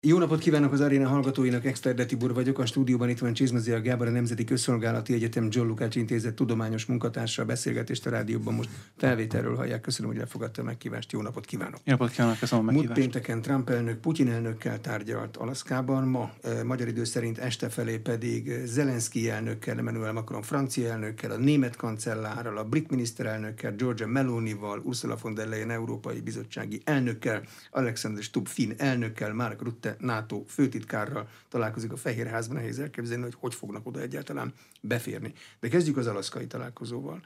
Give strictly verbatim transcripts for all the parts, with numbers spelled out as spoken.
Jó napot kívánok az Aréna hallgatóinak, Exterde Tibor vagyok, a stúdióban itt van Csizmazia Gábor, a Nemzeti Közszolgálati Egyetem John Lukács Intézet tudományos munkatársa, a beszélgetést a rádióban most felvételről hallják. Köszönöm, hogy elfogadta a meghívást, jó napot kívánok! Jó napot kívánok, köszönöm a meghívást! Múlt pénteken Trump elnök Putyin elnökkel tárgyalt Alaszkában, ma e, magyar idő szerint este felé pedig Zelenszky elnökkel, Emmanuel Macron francia elnökkel, a német kancellárral, a brit miniszterelnökkel, Giorgia Melonival, Ursula von der Leyen európai bizottsági elnökkel, Alexander Stubb finn elnökkel, Mark Rutte NATO főtitkárral találkozik a Fehérházban. Nehéz elképzelni, hogy hogy fognak oda egyáltalán beférni. De kezdjük az alaszkai találkozóval.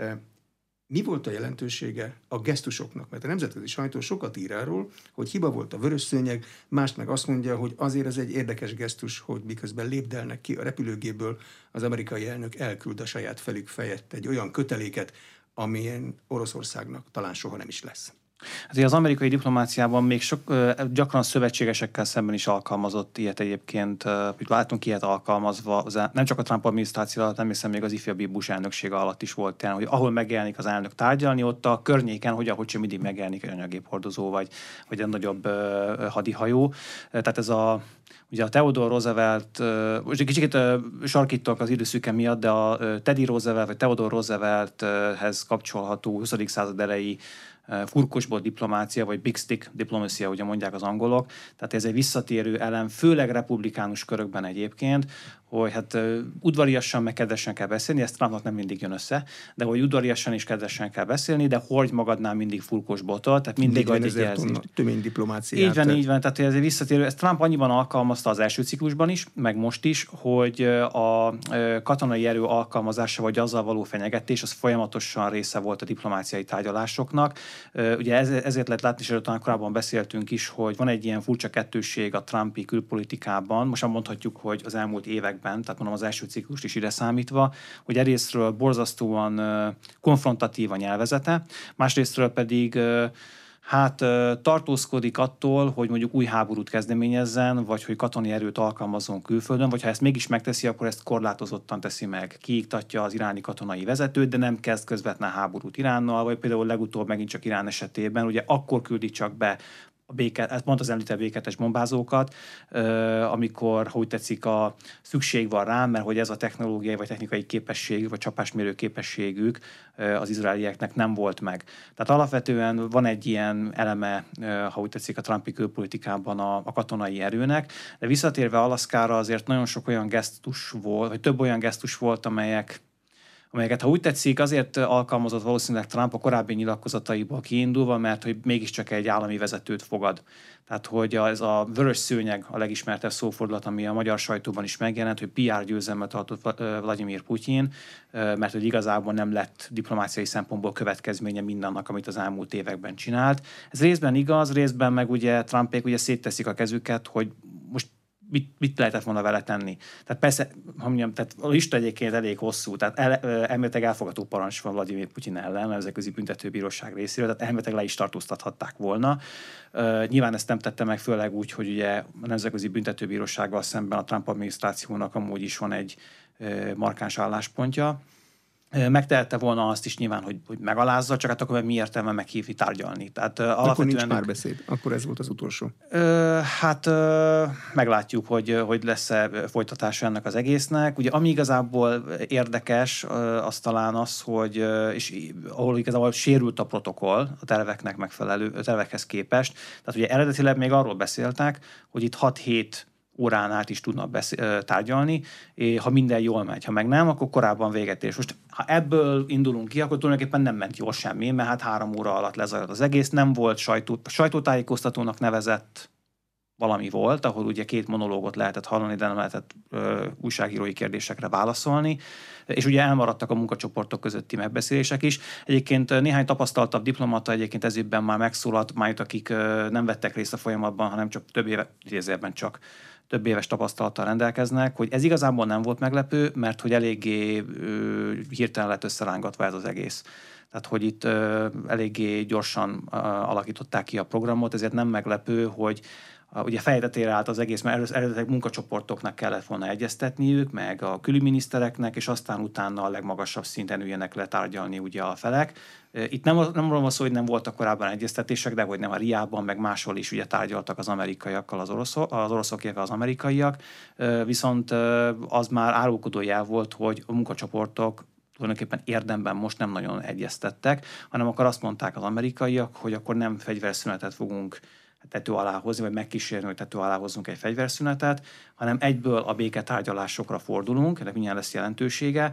Mi volt a jelentősége a gesztusoknak? Mert a nemzetközi sajtó sokat ír arról, hogy hiba volt a vörös szőnyeg, mást meg azt mondja, hogy azért ez egy érdekes gesztus, hogy miközben lépdelnek ki a repülőgépből, az amerikai elnök elküld a saját felük fejett egy olyan köteléket, amilyen Oroszországnak talán soha nem is lesz. Hát az amerikai diplomáciában még sok, gyakran szövetségesekkel szemben is alkalmazott ilyet egyébként. Látunk ilyet alkalmazva, nem csak a Trump adminisztráció alatt, nem hiszem még az ifjabb Bush elnöksége alatt is volt ilyen, hogy ahol megjelenik az elnök tárgyalni, ott a környéken, hogy ahogy sem mindig megjelenik egy anyagéphordozó, vagy, vagy egy nagyobb uh, hadihajó. Tehát ez a Ugye a Theodore Roosevelt, most egy kicsit sarkítok az időszüke miatt, de a Teddy Roosevelt, vagy Theodore Roosevelthez kapcsolható huszadik század elejé furkosbot diplomácia, vagy big stick diplomácia, ugye mondják az angolok. Tehát ez egy visszatérő elem, főleg republikánus körökben egyébként, hogy hát uh, udvariasan meg kedvesen kell beszélni, ezt Trumpnak nem mindig jön össze, de hogy udvariasan és kedvesen kell beszélni, de hordj magadnál mindig furkos botot, tehát mindig adj egy jelzést. Tömény diplomáciát. Így van, így van, tehát ez egy visszatérő, ezt Trump annyiban alkalmazta az első ciklusban is, meg most is, hogy a katonai erő alkalmazása, vagy azzal való fenyegetés, az folyamatosan része volt a diplomáciai tárgyalásoknak. Ugye ezért lehet látni, és erről talán korábban beszéltünk is, hogy van egy ilyen furcsa kettősség a trumpi külpolitikában, most mondhatjuk, hogy az elmúlt években, tehát mondom az első ciklust is ide számítva, hogy egyrésztről borzasztóan konfrontatív a nyelvezete, másrésztről pedig hát tartózkodik attól, hogy mondjuk új háborút kezdeményezzen, vagy hogy katonai erőt alkalmazzon külföldön, vagy ha ezt mégis megteszi, akkor ezt korlátozottan teszi meg. Kiiktatja az iráni katonai vezetőt, de nem kezd közvetlen háborút Iránnal, vagy például legutóbb megint csak Irán esetében, ugye akkor küldi csak be a béke, pont az említett béketes bombázókat, amikor, ha úgy tetszik, a szükség van rá, mert hogy ez a technológiai vagy technikai képesség, vagy csapásmérő képességük az izraelieknek nem volt meg. Tehát alapvetően van egy ilyen eleme, ha úgy tetszik, a trumpi külpolitikában a, a katonai erőnek, de visszatérve Alaszkára azért nagyon sok olyan gesztus volt, vagy több olyan gesztus volt, amelyek amelyeket, ha úgy tetszik, azért alkalmazott valószínűleg Trump a korábbi nyilatkozataiból kiindulva, mert hogy mégiscsak egy állami vezetőt fogad. Tehát, hogy ez a vörös szőnyeg a legismertebb szófordulat, ami a magyar sajtóban is megjelent, hogy pé er győzelmet tartott Vladimir Putyin, mert hogy igazából nem lett diplomáciai szempontból következménye mindannak, amit az elmúlt években csinált. Ez részben igaz, részben meg ugye Trumpék ugye szétteszik a kezüket, hogy most Mit, mit lehetett volna vele tenni. Tehát persze, ha mondjam, tehát a lista egyébként elég hosszú, tehát el, elméletileg elfogadó parancs van Vladimir Putyin ellen, a Nemzetközi Büntetőbíróság részéről, tehát elméletileg le is tartóztathatták volna. Uh, nyilván ezt nem tette meg, főleg úgy, hogy ugye a Nemzetközi Büntetőbírósággal szemben a Trump adminisztrációnak amúgy is van egy uh, markáns álláspontja. Megtehette volna azt is nyilván, hogy, hogy megalázza, csak hát akkor mi értelme meghívni tárgyalni. Tehát, uh, akkor nincs párbeszéd, akkor ez volt az utolsó. Uh, hát uh, meglátjuk, hogy, hogy lesz-e folytatása ennek az egésznek. Ugye ami igazából érdekes, uh, az talán az, hogy uh, és ahol igazából sérült a protokoll a terveknek megfelelő, a tervekhez képest. Tehát ugye eredetileg még arról beszéltek, hogy itt hat-hét órán át is tudnak beszél, tárgyalni, ha minden jól megy. Ha meg nem, akkor korábban véget ér. Most ha ebből indulunk ki, akkor tulajdonképpen nem ment jól semmi, mert hát három óra alatt lezajlott az egész, nem volt sajtó, sajtótájékoztatónak nevezett valami volt, ahol ugye két monológot lehetett hallani, de nem lehetett ö, újságírói kérdésekre válaszolni, és ugye elmaradtak a munkacsoportok közötti megbeszélések is. Egyébként néhány tapasztaltabb diplomata egyébként ezügyben már megszólalt, majd akik ö, nem vettek részt a folyamatban, hanem csak több éve, idézőjelben csak több éves tapasztalattal rendelkeznek, hogy ez igazából nem volt meglepő, mert hogy eléggé ö, hirtelen lett összerángatva ez az egész. Tehát, hogy itt ö, eléggé gyorsan ö, alakították ki a programot, ezért nem meglepő, hogy ugye fejtetére állt az egész, mert eredetileg munkacsoportoknak kellett volna egyeztetniük, meg a külügyminisztereknek, és aztán utána a legmagasabb szinten üljenek le tárgyalni ugye a felek. Itt nem, nem arról van szó, hogy nem voltak korábban egyeztetések, de hogy nem a Riában, meg máshol is ugye tárgyaltak az amerikaiakkal az oroszok, az oroszok, illetve az amerikaiak, viszont az már árulkodó jel volt, hogy a munkacsoportok tulajdonképpen érdemben most nem nagyon egyeztettek, hanem akkor azt mondták az amerikaiak, hogy akkor nem fegyverszünetet fogunk tető alá hozni, vagy megkísérni, hogy tető alá hozzunk egy fegyverszünetet, hanem egyből a béketárgyalásokra fordulunk, ennek mindjárt lesz jelentősége,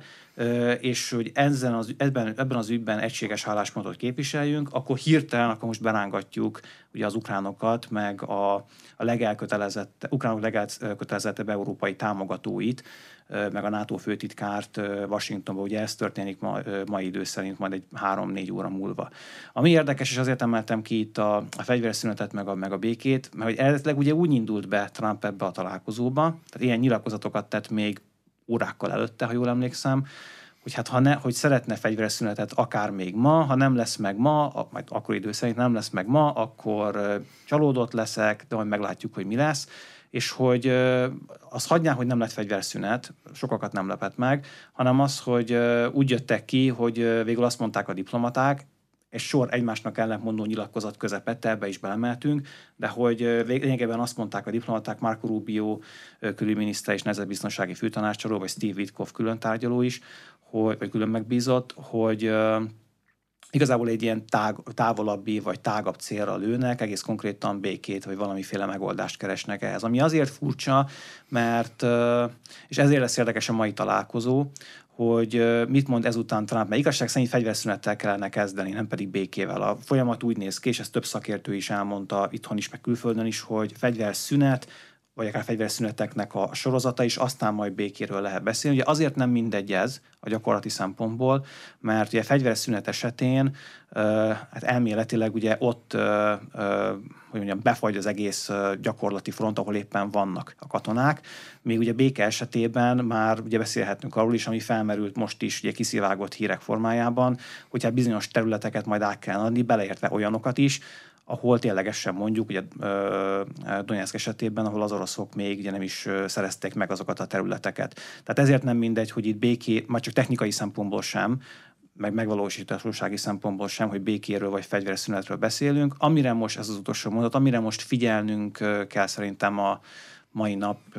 és hogy ezen az, ebben, ebben az ügyben egységes álláspontot képviseljünk, akkor hirtelen, akkor most berángatjuk ugye az ukránokat, meg a, a legelkötelezett, ukránok legelkötelezettebb európai támogatóit, meg a NATO főtitkárt Washingtonban, ugye ez történik ma, mai idő szerint majd egy három-négy óra múlva. Ami érdekes, és azért emeltem ki itt a, a fegyverszünetet, meg a, meg a békét, mert hogy eredetileg ugye úgy indult be Trump ebbe a találkozóba, tehát ilyen nyilatkozatokat tett még órákkal előtte, ha jól emlékszem, hogy hát ha ne, hogy szeretne fegyverszünetet akár még ma, ha nem lesz meg ma, majd akkor idő szerint nem lesz meg ma, akkor csalódott leszek, de majd meglátjuk, hogy mi lesz. És hogy az hagyná, hogy nem lett fegyverszünet, sokakat nem lepett meg, hanem az, hogy úgy jöttek ki, hogy végül azt mondták a diplomaták, és sor egymásnak ellentmondó nyilatkozat közepette, ebbe is belemeltünk, de hogy lényegében azt mondták a diplomaták, Marco Rubio külügyminiszter és nemzetbiztonsági főtanácsadó, vagy Steve Witkoff külön tárgyaló is, hogy, vagy külön megbízott, hogy igazából egy ilyen tág, távolabbi vagy tágabb célra lőnek, egész konkrétan békét vagy valamiféle megoldást keresnek ehhez. Ami azért furcsa, mert, és ezért lesz érdekes a mai találkozó, hogy mit mond ezután Trump, mert igazság szerint fegyverszünettel kellene kezdeni, nem pedig békével. A folyamat úgy néz ki, és ezt több szakértő is elmondta itthon is, meg külföldön is, hogy fegyverszünet, vagy akár fegyverszüneteknek a sorozata, és aztán majd békéről lehet beszélni. Ugye azért nem mindegy ez a gyakorlati szempontból, mert ugye fegyverszünet esetén uh, hát elméletileg ugye ott uh, uh, hogy mondjam, befagy az egész uh, gyakorlati front, ahol éppen vannak a katonák. Még ugye béke esetében már ugye beszélhetünk arról is, ami felmerült most is ugye kiszivárgott hírek formájában, hogyha bizonyos területeket majd át kell adni, beleértve olyanokat is, ahol ténylegesen mondjuk, ugye Donetsk esetében, ahol az oroszok még ugye nem is szerezték meg azokat a területeket. Tehát ezért nem mindegy, hogy itt béké, már csak technikai szempontból sem, meg megvalósíthatósági szempontból sem, hogy békéről vagy fegyverszünetről beszélünk. Amire most, ez az utolsó mondat, amire most figyelnünk kell szerintem a mai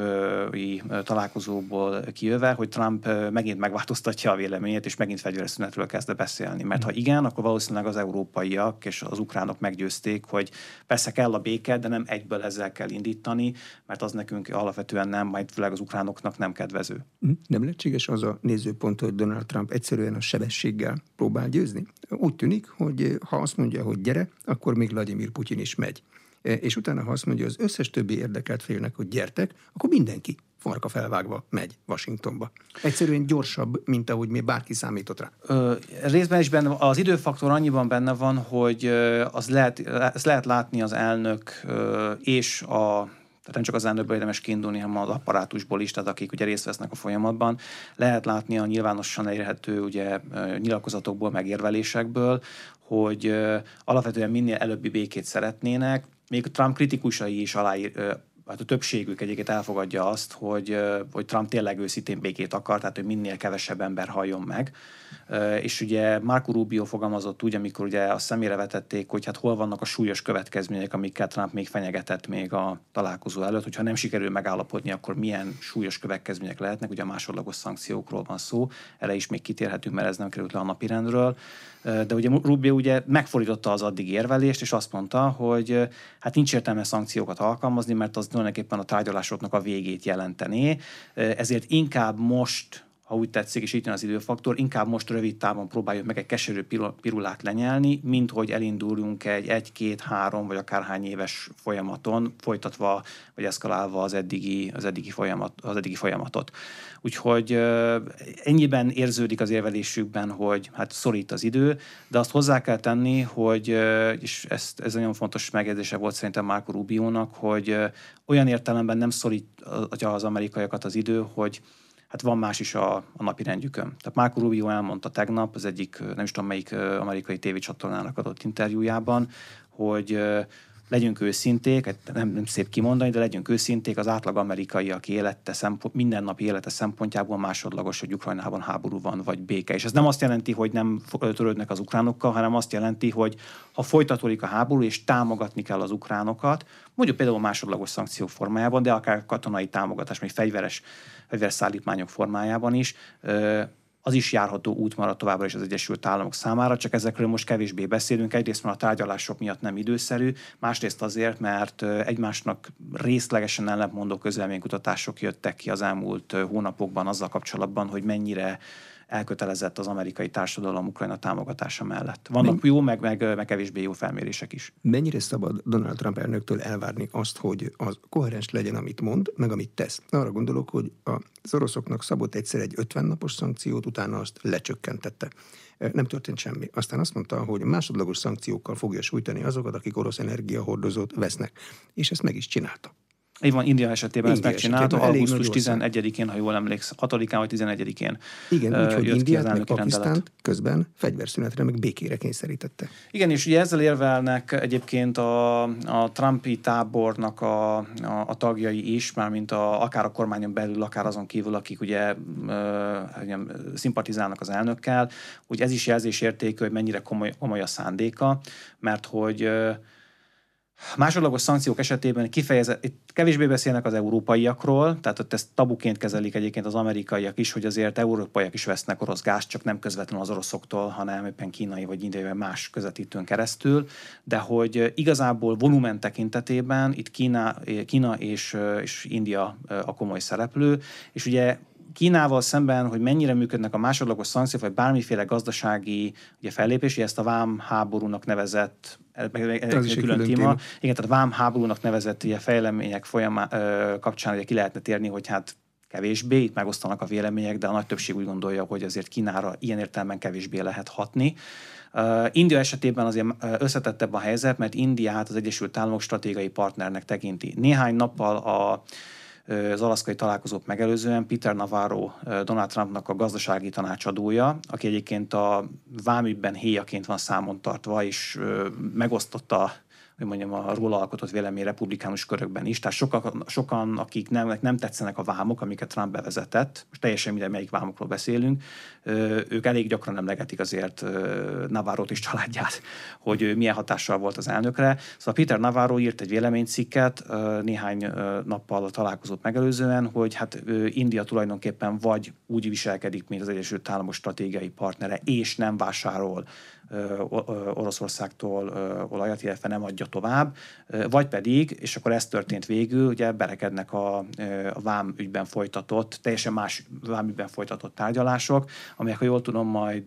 napi találkozóból kijöve, hogy Trump megint megváltoztatja a véleményét, és megint fegyverszünetről kezd beszélni. Mert ha igen, akkor valószínűleg az európaiak és az ukránok meggyőzték, hogy persze kell a béke, de nem egyből ezzel kell indítani, mert az nekünk alapvetően nem, majd főleg az ukránoknak nem kedvező. Nem lehetséges az a nézőpont, hogy Donald Trump egyszerűen a sebességgel próbál győzni? Úgy tűnik, hogy ha azt mondja, hogy gyere, akkor még Vladimir Putyin is megy. És utána, ha azt mondja az összes többi érdekelt félnek, hogy gyertek, akkor mindenki farka felvágva megy Washingtonba. Egyszerűen gyorsabb, mint ahogy még bárki számított rá. Ö, részben is benne, az időfaktor annyiban benne van, hogy az lehet, ezt lehet látni az elnök és a tehát nem csak az elnökből érdemes kiindulni, hanem az apparátusból is, tehát akik ugye részt vesznek a folyamatban. Lehet látni a nyilvánosan elérhető ugye, nyilatkozatokból, megérvelésekből, hogy alapvetően minél előbbi békét szeretnének. Még Trump kritikusai is aláír, hát a többségük egyébként elfogadja azt, hogy, hogy Trump tényleg őszintén békét akar, tehát hogy minél kevesebb ember halljon meg. És ugye Marco Rubio fogalmazott úgy, amikor ugye a szemére vetették, hogy hát hol vannak a súlyos következmények, amikkel Trump még fenyegetett még a találkozó előtt, hogyha nem sikerül megállapodni, akkor milyen súlyos következmények lehetnek, ugye a másodlagos szankciókról van szó, erre is még kitérhetünk, mert ez nem került le a napirendről. De ugye Rubio ugye megfordította az addig érvelést, és azt mondta, hogy hát nincs értelme szankciókat alkalmazni, mert az tulajdonképpen a tárgyalásoknak a végét jelentené, ezért inkább most, ha úgy tetszik, és itt jön az időfaktor, inkább most rövid távon próbáljuk meg egy keserű pirulát lenyelni, mint hogy elindulunk egy egy-két-három vagy akárhány éves folyamaton, folytatva vagy eszkalálva az eddigi, az eddigi, folyamat, az eddigi folyamatot. Úgyhogy ennyiben érződik az érvelésükben, hogy hát szorít az idő, de azt hozzá kell tenni, hogy, és ezt, ez nagyon fontos megjegyzése volt szerintem Marco Rubionak, hogy olyan értelemben nem szorítja az amerikaiakat az idő, hogy hát van más is a, a napi rendjükön. Tehát Marco Rubio elmondta tegnap az egyik, nem is tudom melyik amerikai tévécsatornának adott interjújában, hogy legyünk őszinték, nem, nem szép kimondani, de legyünk őszinték, az átlag amerikai, aki élete szempont, mindennapi élete szempontjából másodlagos, hogy Ukrajnában háború van, vagy béke. És ez nem azt jelenti, hogy nem törődnek az ukránokkal, hanem azt jelenti, hogy ha folytatódik a háború, és támogatni kell az ukránokat, mondjuk például másodlagos szankciók formájában, de akár katonai támogatás, vagy fegyveres, fegyveres szállítmányok formájában is, az is járható út marad továbbra is az Egyesült Államok számára, csak ezekről most kevésbé beszélünk. Egyrészt mert a tárgyalások miatt nem időszerű, másrészt azért, mert egymásnak részlegesen ellentmondó közvéleménykutatások jöttek ki az elmúlt hónapokban azzal kapcsolatban, hogy mennyire elkötelezett az amerikai társadalom Ukrajna támogatása mellett. Vannak jó, meg, meg, meg kevésbé jó felmérések is. Mennyire szabad Donald Trump elnöktől elvárni azt, hogy az koherens legyen, amit mond, meg amit tesz? Arra gondolok, hogy az oroszoknak szabott egyszer egy ötven napos szankciót, utána azt lecsökkentette. Nem történt semmi. Aztán azt mondta, hogy másodlagos szankciókkal fogja sújtani azokat, akik orosz energiahordozót vesznek. És ezt meg is csinálta. Így van, India esetében India ezt megcsinálta, augusztus tizenegyedikén, ha jól emlékszem, hatodikán vagy tizenegyedikén. Igen, úgyhogy Indiát meg Pakisztánt közben fegyverszünetre, meg békére kényszerítette. Igen, és ugye ezzel érvelnek egyébként a, a Trumpi tábornak a, a, a tagjai is, mármint a, akár a kormányon belül, akár azon kívül, akik ugye ö, szimpatizálnak az elnökkel, hogy ez is jelzésértékű, hogy mennyire komoly, komoly a szándéka, mert hogy ö, másodlagos szankciók esetében kifejezett, itt kevésbé beszélnek az európaiakról, tehát ott ezt tabuként kezelik egyébként az amerikaiak is, hogy azért európaiak is vesznek orosz gázt, csak nem közvetlenül az oroszoktól, hanem éppen kínai vagy indiai vagy más közvetítőn keresztül, de hogy igazából volumen tekintetében itt Kína, Kína és, és India a komoly szereplő, és ugye Kínával szemben, hogy mennyire működnek a másodlagos szankciók, vagy bármiféle gazdasági ugye, fellépés, ezt a vám háborúnak nevezett, ez egy külön téma. téma. Igen, tehát a vám háborúnak nevezett ugye, fejlemények folyamá, ö, kapcsán ugye, ki lehetne térni, hogy hát kevésbé, itt megosztanak a vélemények, de a nagy többség úgy gondolja, hogy azért Kínára ilyen értelemben kevésbé lehet hatni. Uh, India esetében azért összetettebb a helyzet, mert Indiát az Egyesült Államok stratégiai partnernek tekinti. Néhány nappal a az alaszkai találkozót megelőzően Peter Navarro, Donald Trumpnak a gazdasági tanácsadója, aki egyébként a vámügyben héjaként van számon tartva, és megosztotta, hogy mondjam, a róla alkotott vélemény republikánus körökben is. Tehát sokan, sokan akik nem, nem tetszenek a vámok, amiket Trump bevezetett, most teljesen minden, melyik vámokról beszélünk, ők elég gyakran emlegetik azért Navarrót és családját, hogy milyen hatással volt az elnökre. Szóval Peter Navarro írt egy véleménycikket néhány nappal a találkozót megelőzően, hogy hát India tulajdonképpen vagy úgy viselkedik, mint az Egyesült Államok stratégiai partnere, és nem vásárol Oroszországtól olajat, illetve nem adja tovább, vagy pedig, és akkor ez történt végül, ugye berekednek a, a vám ügyben folytatott, teljesen más vám ügyben folytatott tárgyalások, amelyek, ha jól tudom, majd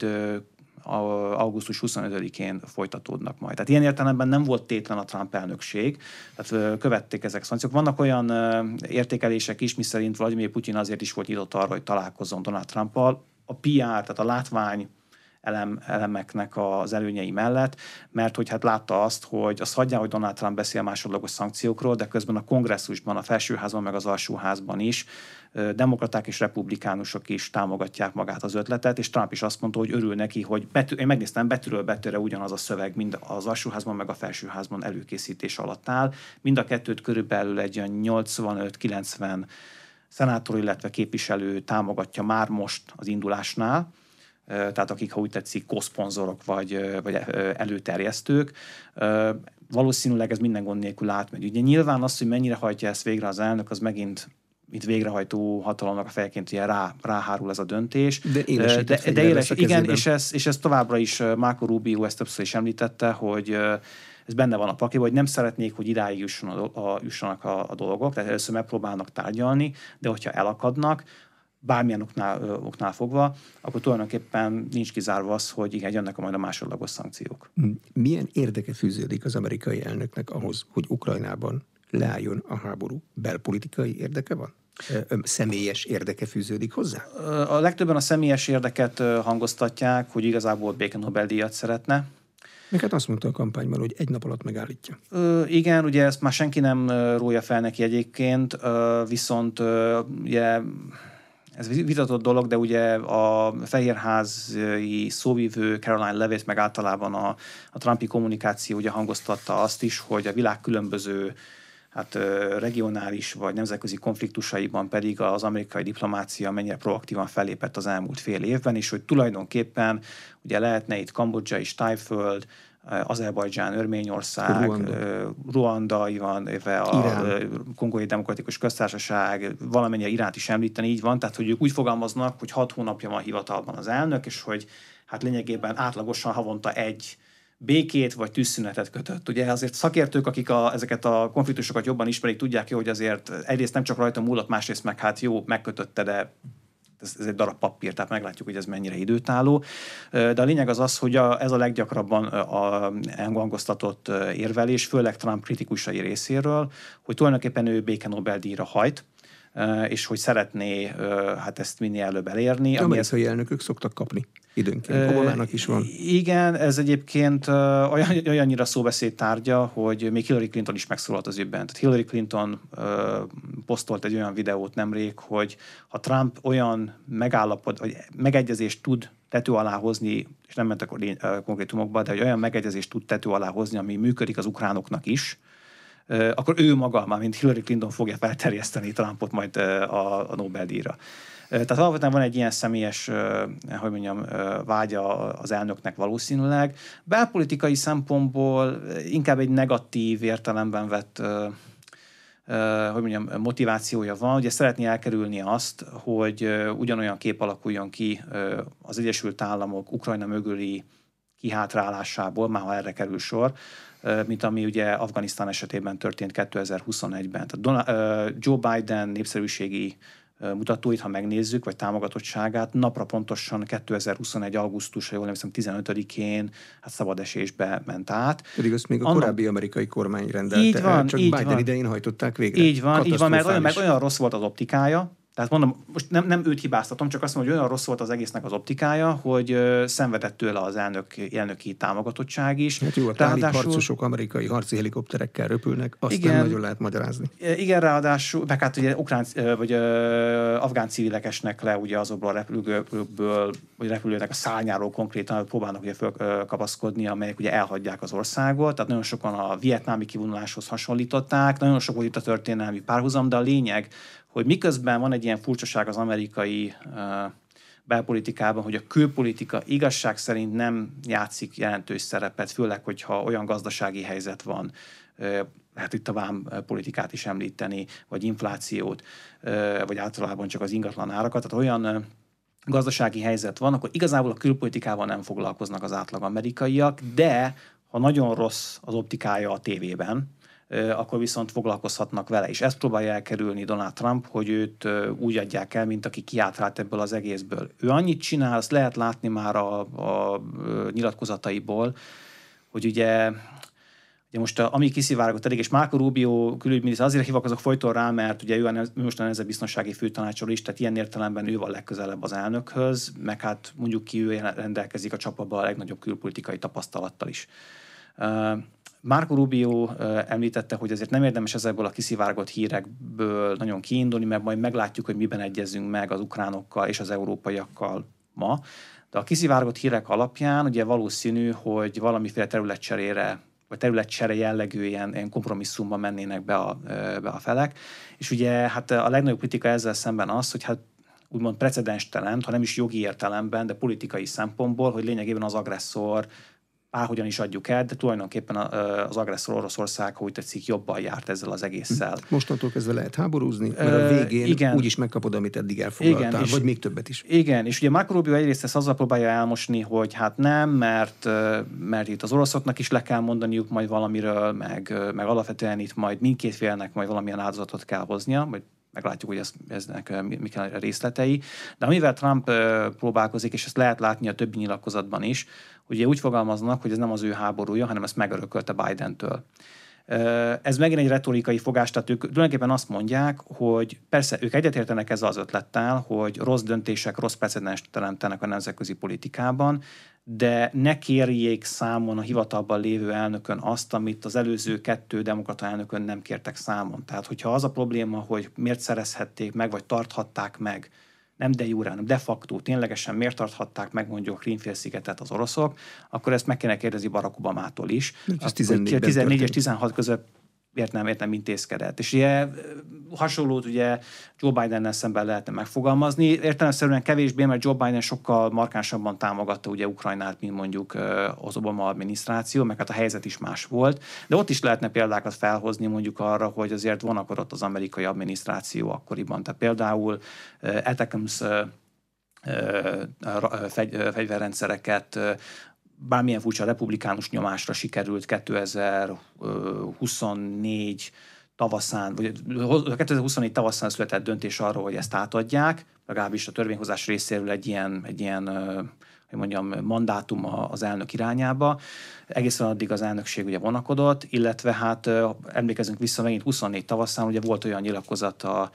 augusztus huszonötödikén folytatódnak majd. Tehát ilyen értelemben nem volt tétlen a Trump elnökség, tehát követték ezek a szankciók. Vannak olyan értékelések is, miszerint Vladimir Putyin azért is volt nyitott arra, hogy találkozzon Donald Trumpal. A pé er, tehát a látvány elem, elemeknek az előnyei mellett, mert hogy hát látta azt, hogy azt hagyja, hogy Donald Trump beszél másodlagos szankciókról, de közben a kongresszusban, a felsőházban, meg az alsóházban is demokraták és republikánusok is támogatják magát az ötletet, és Trump is azt mondta, hogy örül neki, hogy betű, én megnéztem, betűről betűre ugyanaz a szöveg, mind az alsóházban, meg a felsőházban előkészítés alatt áll. Mind a kettőt körülbelül egy olyan nyolcvanöt-kilencven szenátor, illetve képviselő támogatja már most az indulásnál, tehát akik, ha úgy tetszik, koszponzorok vagy, vagy előterjesztők. Valószínűleg ez minden gond nélkül átmegy. Ugye nyilván az, hogy mennyire hajtja ezt végre az elnök, az megint itt végrehajtó hatalomnak a fejeként ilyen rá, ráhárul ez a döntés. De élesített de, de éles, igen, és ez, és ez továbbra is Marco Rubio ezt többször is említette, hogy ez benne van a pakliba, hogy nem szeretnék, hogy idáig jusson a, a, jussanak a, a dolgok, tehát először megpróbálnak tárgyalni, de hogyha elakadnak, bármilyen oknál, ö, oknál fogva, akkor tulajdonképpen nincs kizárva az, hogy igen, jönnek majd a másodlagos szankciók. Milyen érdeke fűződik az amerikai elnöknek ahhoz, hogy Ukrajnában leálljon a háború? Belpolitikai érdeke van? Személyes érdeke fűződik hozzá? A legtöbben a személyes érdeket hangoztatják, hogy igazából béke Nobel-díjat szeretne. Meg hát azt mondta a kampányban, hogy egy nap alatt megállítja. Ö, igen, ugye ezt már senki nem rója fel neki egyébként, ö, viszont ö, ugye ez vitatott dolog, de ugye a fehérházi szóvivő Caroline Levitt meg általában a, a Trumpi kommunikáció ugye hangoztatta azt is, hogy a világ különböző hát regionális vagy nemzetközi konfliktusaiban pedig az amerikai diplomácia mennyire proaktívan fellépett az elmúlt fél évben, és hogy tulajdonképpen ugye lehetne itt Kambodzsa és Tájföld, Azerbajdzsán, Örményország, Ruanda, Ruanda van, a Kongói Demokratikus Köztársaság, valamennyire Iránt is említeni, így van, tehát hogy ők úgy fogalmaznak, hogy hat hónapja van hivatalban az elnök, és hogy hát lényegében átlagosan havonta egy békét vagy tűzszünetet kötött. Ugye azért szakértők, akik a, ezeket a konfliktusokat jobban ismerik, tudják jó, hogy azért egyrészt nem csak rajta múlott, másrészt meg hát jó, megkötötte, de ez, ez egy darab papír, tehát meglátjuk, hogy ez mennyire időtálló. De a lényeg az az, hogy a, ez a leggyakrabban a hangoztatott érvelés, főleg Trump kritikusai részéről, hogy tulajdonképpen ő béke Nobel-díjra hajt, és hogy szeretné hát ezt minél előbb elérni. Amerikai elnökök szoktak kapni időnként. Obamának is van. Igen, ez egyébként olyan, olyannyira szóbeszéd tárgya, hogy még Hillary Clinton is megszólalt az ügyben. Tehát Hillary Clinton ö, posztolt egy olyan videót nemrég, hogy ha Trump olyan megállapod, vagy megegyezést tud tető alá hozni, és nem mentek a konkrétumokba, de hogy olyan megegyezést tud tető alá hozni, ami működik az ukránoknak is, akkor ő maga, már mint Hillary Clinton fogja felterjeszteni Trumpot majd a, a Nobel-díjra. Tehát alapvetően van egy ilyen személyes, hogy mondjam, vágya az elnöknek valószínűleg. Belpolitikai szempontból inkább egy negatív értelemben vett, hogy mondjam, motivációja van. Ugye szeretné elkerülni azt, hogy ugyanolyan kép alakuljon ki az Egyesült Államok Ukrajna mögüli kihátrálásából, már ha erre kerül sor, mint ami ugye Afganisztán esetében történt kétezer-huszonegyben. Tehát Donald, Joe Biden népszerűségi mutatóit, ha megnézzük, vagy támogatottságát, napra pontosan kétezer-huszonegy. augusztus, jól emlékszem, tizenötödikén hát szabad esésbe ment át. Pedig azt még a Anna... korábbi amerikai kormány rendelte így van, el, csak így Biden van. idején hajtották végre. Így van, így van, mert olyan, mert olyan rossz volt az optikája, tehát mondom, most nem, nem őt hibáztatom, csak azt mondom, hogy olyan rossz volt az egésznek az optikája, hogy uh, szenvedett tőle az elnök, elnöki támogatottság is. Hát jó, a tálib harcosok amerikai harci helikopterekkel röpülnek, azt igen, nem nagyon lehet magyarázni. Igen, ráadásul, meg hát ugye ukrán, vagy uh, afgán civilek esnek le ugye azokból a repülőből, vagy repülőnek a szárnyáról konkrétan próbálnak ugye fölkapaszkodni, amelyek ugye elhagyják az országot, tehát nagyon sokan a vietnámi kivonuláshoz hasonlították, nagyon sok volt itt a történelmi párhuzam, de a lényeg, hogy miközben van egy ilyen furcsaság az amerikai uh, belpolitikában, hogy a külpolitika igazság szerint nem játszik jelentős szerepet, főleg, hogyha olyan gazdasági helyzet van, uh, hát itt a vámpolitikát is említeni, vagy inflációt, uh, vagy általában csak az ingatlan árakat, tehát olyan uh, gazdasági helyzet van, akkor igazából a külpolitikával nem foglalkoznak az átlag amerikaiak, de ha nagyon rossz az optikája a tévében, akkor viszont foglalkozhatnak vele. És ezt próbálja elkerülni Donald Trump, hogy őt úgy adják el, mint aki kiátrált ebből az egészből. Ő annyit csinál, azt lehet látni már a, a nyilatkozataiból, hogy ugye, ugye most a, ami kiszivárgott eddig, és Marco Rubio külügyminiszter, azért hivatkozok folyton rá, mert ugye ő, a, ő most a nemzetbiztonsági főtanácsoló is, tehát ilyen értelemben ő van legközelebb az elnökhöz, meg hát mondjuk ki ő rendelkezik a csapatban a legnagyobb külpolitikai tapasztalattal is. Marco Rubio említette, hogy azért nem érdemes ezekből a kiszivárgott hírekből nagyon kiindulni, mert majd meglátjuk, hogy miben egyezünk meg az ukránokkal és az európaiakkal ma. De a kiszivárgott hírek alapján ugye valószínű, hogy valamiféle területcserére, vagy területcsere jellegű ilyen, ilyen kompromisszumban mennének be a, be a felek. És ugye hát a legnagyobb kritika ezzel szemben az, hogy hát úgymond precedenstelen, ha nem is jogi értelemben, de politikai szempontból, hogy lényegében az agresszor bárhogyan is adjuk el, de tulajdonképpen az agresszor Oroszország, ha úgy tetszik, jobban járt ezzel az egésszel. Mostantól kezdve lehet háborúzni, mert a végén igen, úgy is megkapod, amit eddig elfoglaltál, igen, vagy még többet is. Igen, és ugye Marco Rubio egyrészt ezt azzal próbálja elmosni, hogy hát nem, mert, mert itt az oroszoknak is le kell mondaniuk majd valamiről, meg, meg alapvetően itt majd mindkét félnek majd valamilyen áldozatot kell hoznia, vagy meglátjuk, hogy ez, eznek mi kell a részletei. De amivel Trump próbálkozik, és ezt lehet látni a többi nyilatkozatban is, ugye úgy fogalmaznak, hogy ez nem az ő háborúja, hanem ezt megörökölte Bidentől. Ez megint egy retorikai fogás, tehát ők tulajdonképpen azt mondják, hogy persze ők egyetértenek ezzel az ötlettel, hogy rossz döntések, rossz precedenst teremtenek a nemzetközi politikában, de ne kérjék számon a hivatalban lévő elnökön azt, amit az előző kettő demokrata elnökön nem kértek számon. Tehát, hogyha az a probléma, hogy miért szerezhették meg, vagy tarthatták meg nem de jure, hanem de facto ténylegesen miért tarthatták meg mondjuk a Krím-félszigetet az oroszok, akkor ezt meg kéne kérdezni Barack Obamától is. tizennégy és tizenhat között miért nem, miért nem intézkedett. És ugye hasonlót ugye Joe Bidennel szemben lehetne megfogalmazni. Értelemszerűen kevésbé, mert Joe Biden sokkal markánsabban támogatta ugye Ukrajnát, mint mondjuk az Obama adminisztráció, meg hát a helyzet is más volt. De ott is lehetne példákat felhozni mondjuk arra, hogy azért vonakodott az amerikai adminisztráció akkoriban. Tehát például Atakams fegyverrendszereket bármilyen furcsa republikánus nyomásra sikerült kétezer-huszonnégy tavaszán, vagy kétezer-huszonnégy tavaszán született döntés arról, hogy ezt átadják, legalábbis a törvényhozás részéről egy ilyen, egy ilyen hogy mondjam, mandátum az elnök irányába. Egészen addig az elnökség ugye vonakodott, illetve hát emlékezünk vissza megint huszonnégy tavaszán, ugye volt olyan nyilatkozat a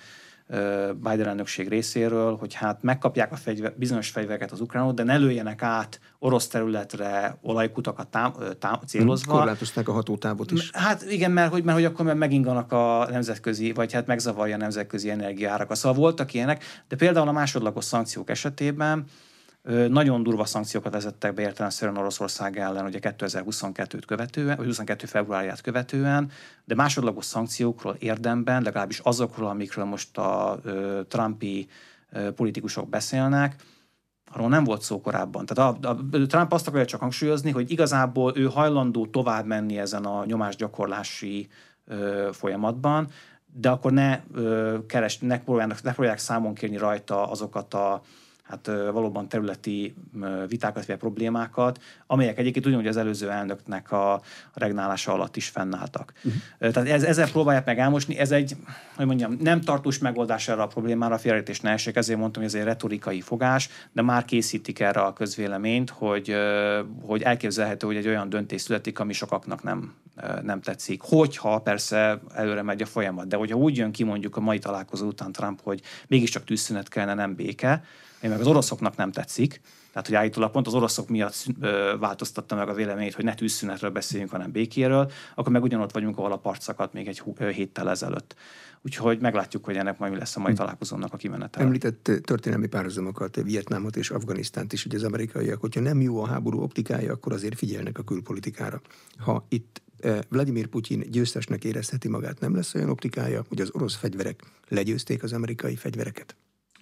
Biden elnökség részéről, hogy hát megkapják a fegyver, bizonyos fegyvereket az ukránok, de ne lőjenek át orosz területre olajkutakat tám, tám, célozva. Korlátozták a hatótávot is. Hát igen, mert hogy, mert hogy akkor meginganak a nemzetközi, vagy hát megzavarja a nemzetközi energiaárakat. Szóval voltak ilyenek, de például a másodlagos szankciók esetében nagyon durva szankciókat vezettek be értelemszerűen Oroszország ellen, ugye kétezer-huszonkettőt követően, vagy huszonkettő februárját követően, de másodlagos szankciókról érdemben, legalábbis azokról, amikről most a ö, trumpi ö, politikusok beszélnek, arról nem volt szó korábban. Tehát a, a, Trump azt akarja csak hangsúlyozni, hogy igazából ő hajlandó tovább menni ezen a nyomásgyakorlási ö, folyamatban, de akkor ne, ö, keres, ne, próbálják, ne próbálják számon kérni rajta azokat a hát valóban területi vitákat vagy problémákat, amelyek egyébként ugyanúgy az előző elnöknek a regnálása alatt is fennálltak. Uh-huh. Tehát ez, ezzel próbálják meg elmosni, ez egy, hogy mondjam, nem tartós megoldás erre a problémára, a félreértés ne essék, ezért mondtam, hogy ez egy retorikai fogás, de már készítik erre a közvéleményt, hogy, hogy elképzelhető, hogy egy olyan döntés születik, ami sokaknak nem, nem tetszik. Hogyha persze előre megy a folyamat, de hogyha úgy jön ki mondjuk a mai találkozó után Trump, hogy mégiscsak tűzszünet kellene, nem béke, meg az oroszoknak nem tetszik, tehát hogy állítólag pont az oroszok miatt ö, változtatta meg a véleményét, hogy ne tűzszünetről beszéljünk, hanem békéről, akkor meg ugyanott vagyunk, ahol a part szakadt még egy ö, héttel ezelőtt. Úgyhogy meglátjuk, hogy ennek majd mi lesz a mai találkozónak a kimenetele. Említett történelmi párhuzamokat, Vietnámot és Afganisztánt is, ugye az amerikaiak, hogyha nem jó a háború optikája, akkor azért figyelnek a külpolitikára. Ha itt Vladimir Putyin győztesnek érezheti magát, nem lesz olyan optikája, hogy az orosz fegyverek legyőzték az amerikai fegyvereket?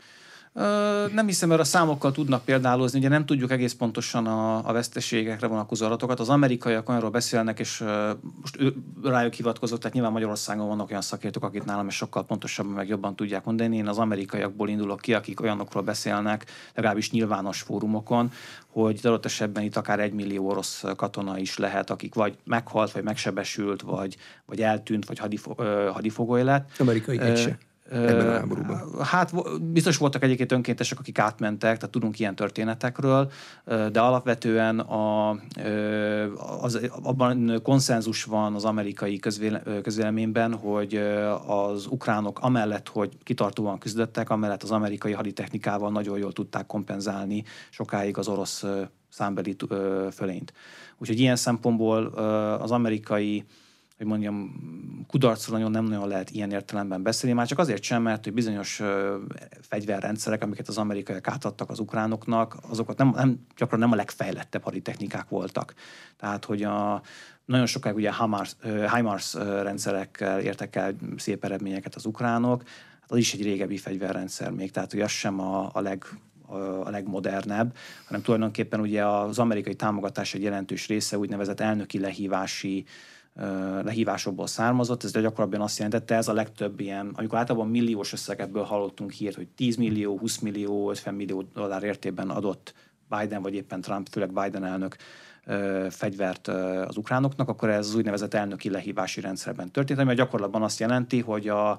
Nem hiszem, mert a számokkal tudnak példálozni, ugye nem tudjuk egész pontosan a, a veszteségekre vonatkozó adatokat. Az amerikaiak olyanról beszélnek, és uh, most ő, rájuk hivatkozott, tehát nyilván Magyarországon vannak olyan szakértők, akik nálam és sokkal pontosabban meg jobban tudják mondani. Én az amerikaiakból indulok ki, akik olyanokról beszélnek, legalábbis nyilvános fórumokon, hogy adott esetben itt akár egy millió orosz katona is lehet, akik vagy meghalt, vagy megsebesült, vagy, vagy eltűnt, vagy hadifo, uh, hadifogoly lett. Amerikai egy se. Ebben a háborúban. Hát biztos voltak egyébként önkéntesek, akik átmentek, tehát tudunk ilyen történetekről, de alapvetően a, az, abban konszenzus van az amerikai közvéle, közvéleményben, hogy az ukránok amellett, hogy kitartóan küzdöttek, amellett az amerikai haditechnikával nagyon jól tudták kompenzálni sokáig az orosz számbeli fölényt. Úgyhogy ilyen szempontból az amerikai, hogy mondjam, kudarcról nagyon nem nagyon lehet ilyen értelemben beszélni, már csak azért sem, mert hogy bizonyos ö, fegyverrendszerek, amiket az amerikaiak átadtak az ukránoknak, azokat nem, nem, gyakran nem a legfejlettebb haditechnikák voltak. Tehát, hogy a, nagyon sokáig ugye HIMARS, HIMARS rendszerekkel értek el szép eredményeket az ukránok, hát az is egy régebbi fegyverrendszer még, tehát hogy az sem a, a leg a legmodernebb, hanem tulajdonképpen ugye az amerikai támogatás egy jelentős része úgynevezett elnöki lehívási lehívásokból származott, ez gyakorlatilag azt jelentette, ez a legtöbb ilyen, amikor általában milliós összegekből hallottunk hírt, hogy tíz millió, húsz millió, ötven millió dollár értében adott Biden, vagy éppen Trump, főleg Biden elnök fegyvert az ukránoknak, akkor ez az úgynevezett elnöki lehívási rendszerben történt, ami gyakorlatban azt jelenti, hogy a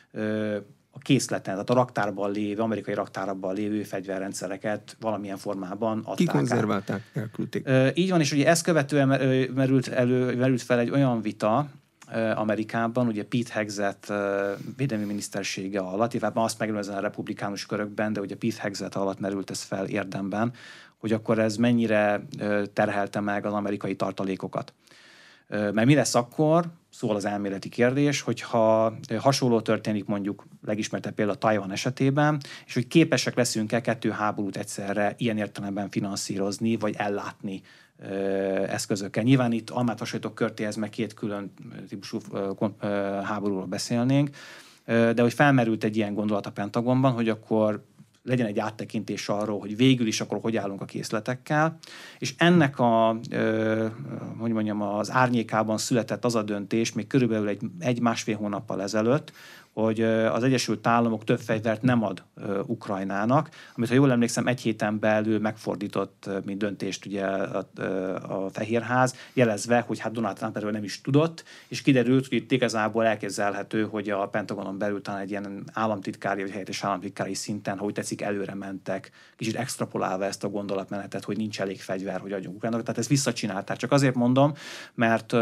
a készleten, tehát a raktárban lévő, amerikai raktárban lévő fegyverrendszereket valamilyen formában adták. Kikonzerválták, elküldték. Így van, és ugye ezt követően merült, elő, merült fel egy olyan vita Amerikában, ugye Pete Hegseth védelmi minisztersége alatt, illetve azt megelőzően a republikánus körökben, de ugye Pete Hegseth alatt merült ez fel érdemben, hogy akkor ez mennyire terhelte meg az amerikai tartalékokat. Mert mi lesz akkor, szól az elméleti kérdés, hogyha hasonló történik mondjuk legismertebb például a Tajvan esetében, és hogy képesek leszünk-e kettő háborút egyszerre ilyen értelemben finanszírozni, vagy ellátni eszközökkel. Nyilván itt almát hasonlítok körtéhez, meg két külön típusú háborúról beszélnénk, de hogy felmerült egy ilyen gondolat a Pentagonban, hogy akkor legyen egy áttekintés arról, hogy végül is akkor hogy állunk a készletekkel, és ennek a, hogy mondjam, az árnyékában született az a döntés még körülbelül egy, egy másfél hónappal ezelőtt, hogy az Egyesült Államok több fegyvert nem ad Ukrajnának, amit, ha jól emlékszem, egy héten belül megfordított, mint döntést ugye a, a Fehérház, jelezve, hogy hát Donald Trump erről nem is tudott, és kiderült, hogy itt igazából elképzelhető, hogy a Pentagonon belül talán egy ilyen államtitkári vagy helyettes államtitkári szinten, ha úgy tetszik, előre mentek, kicsit extrapolálva ezt a gondolatmenetet, hogy nincs elég fegyver, hogy adjunk Ukrajnának. Tehát ezt visszacsinálták. Csak azért mondom, mert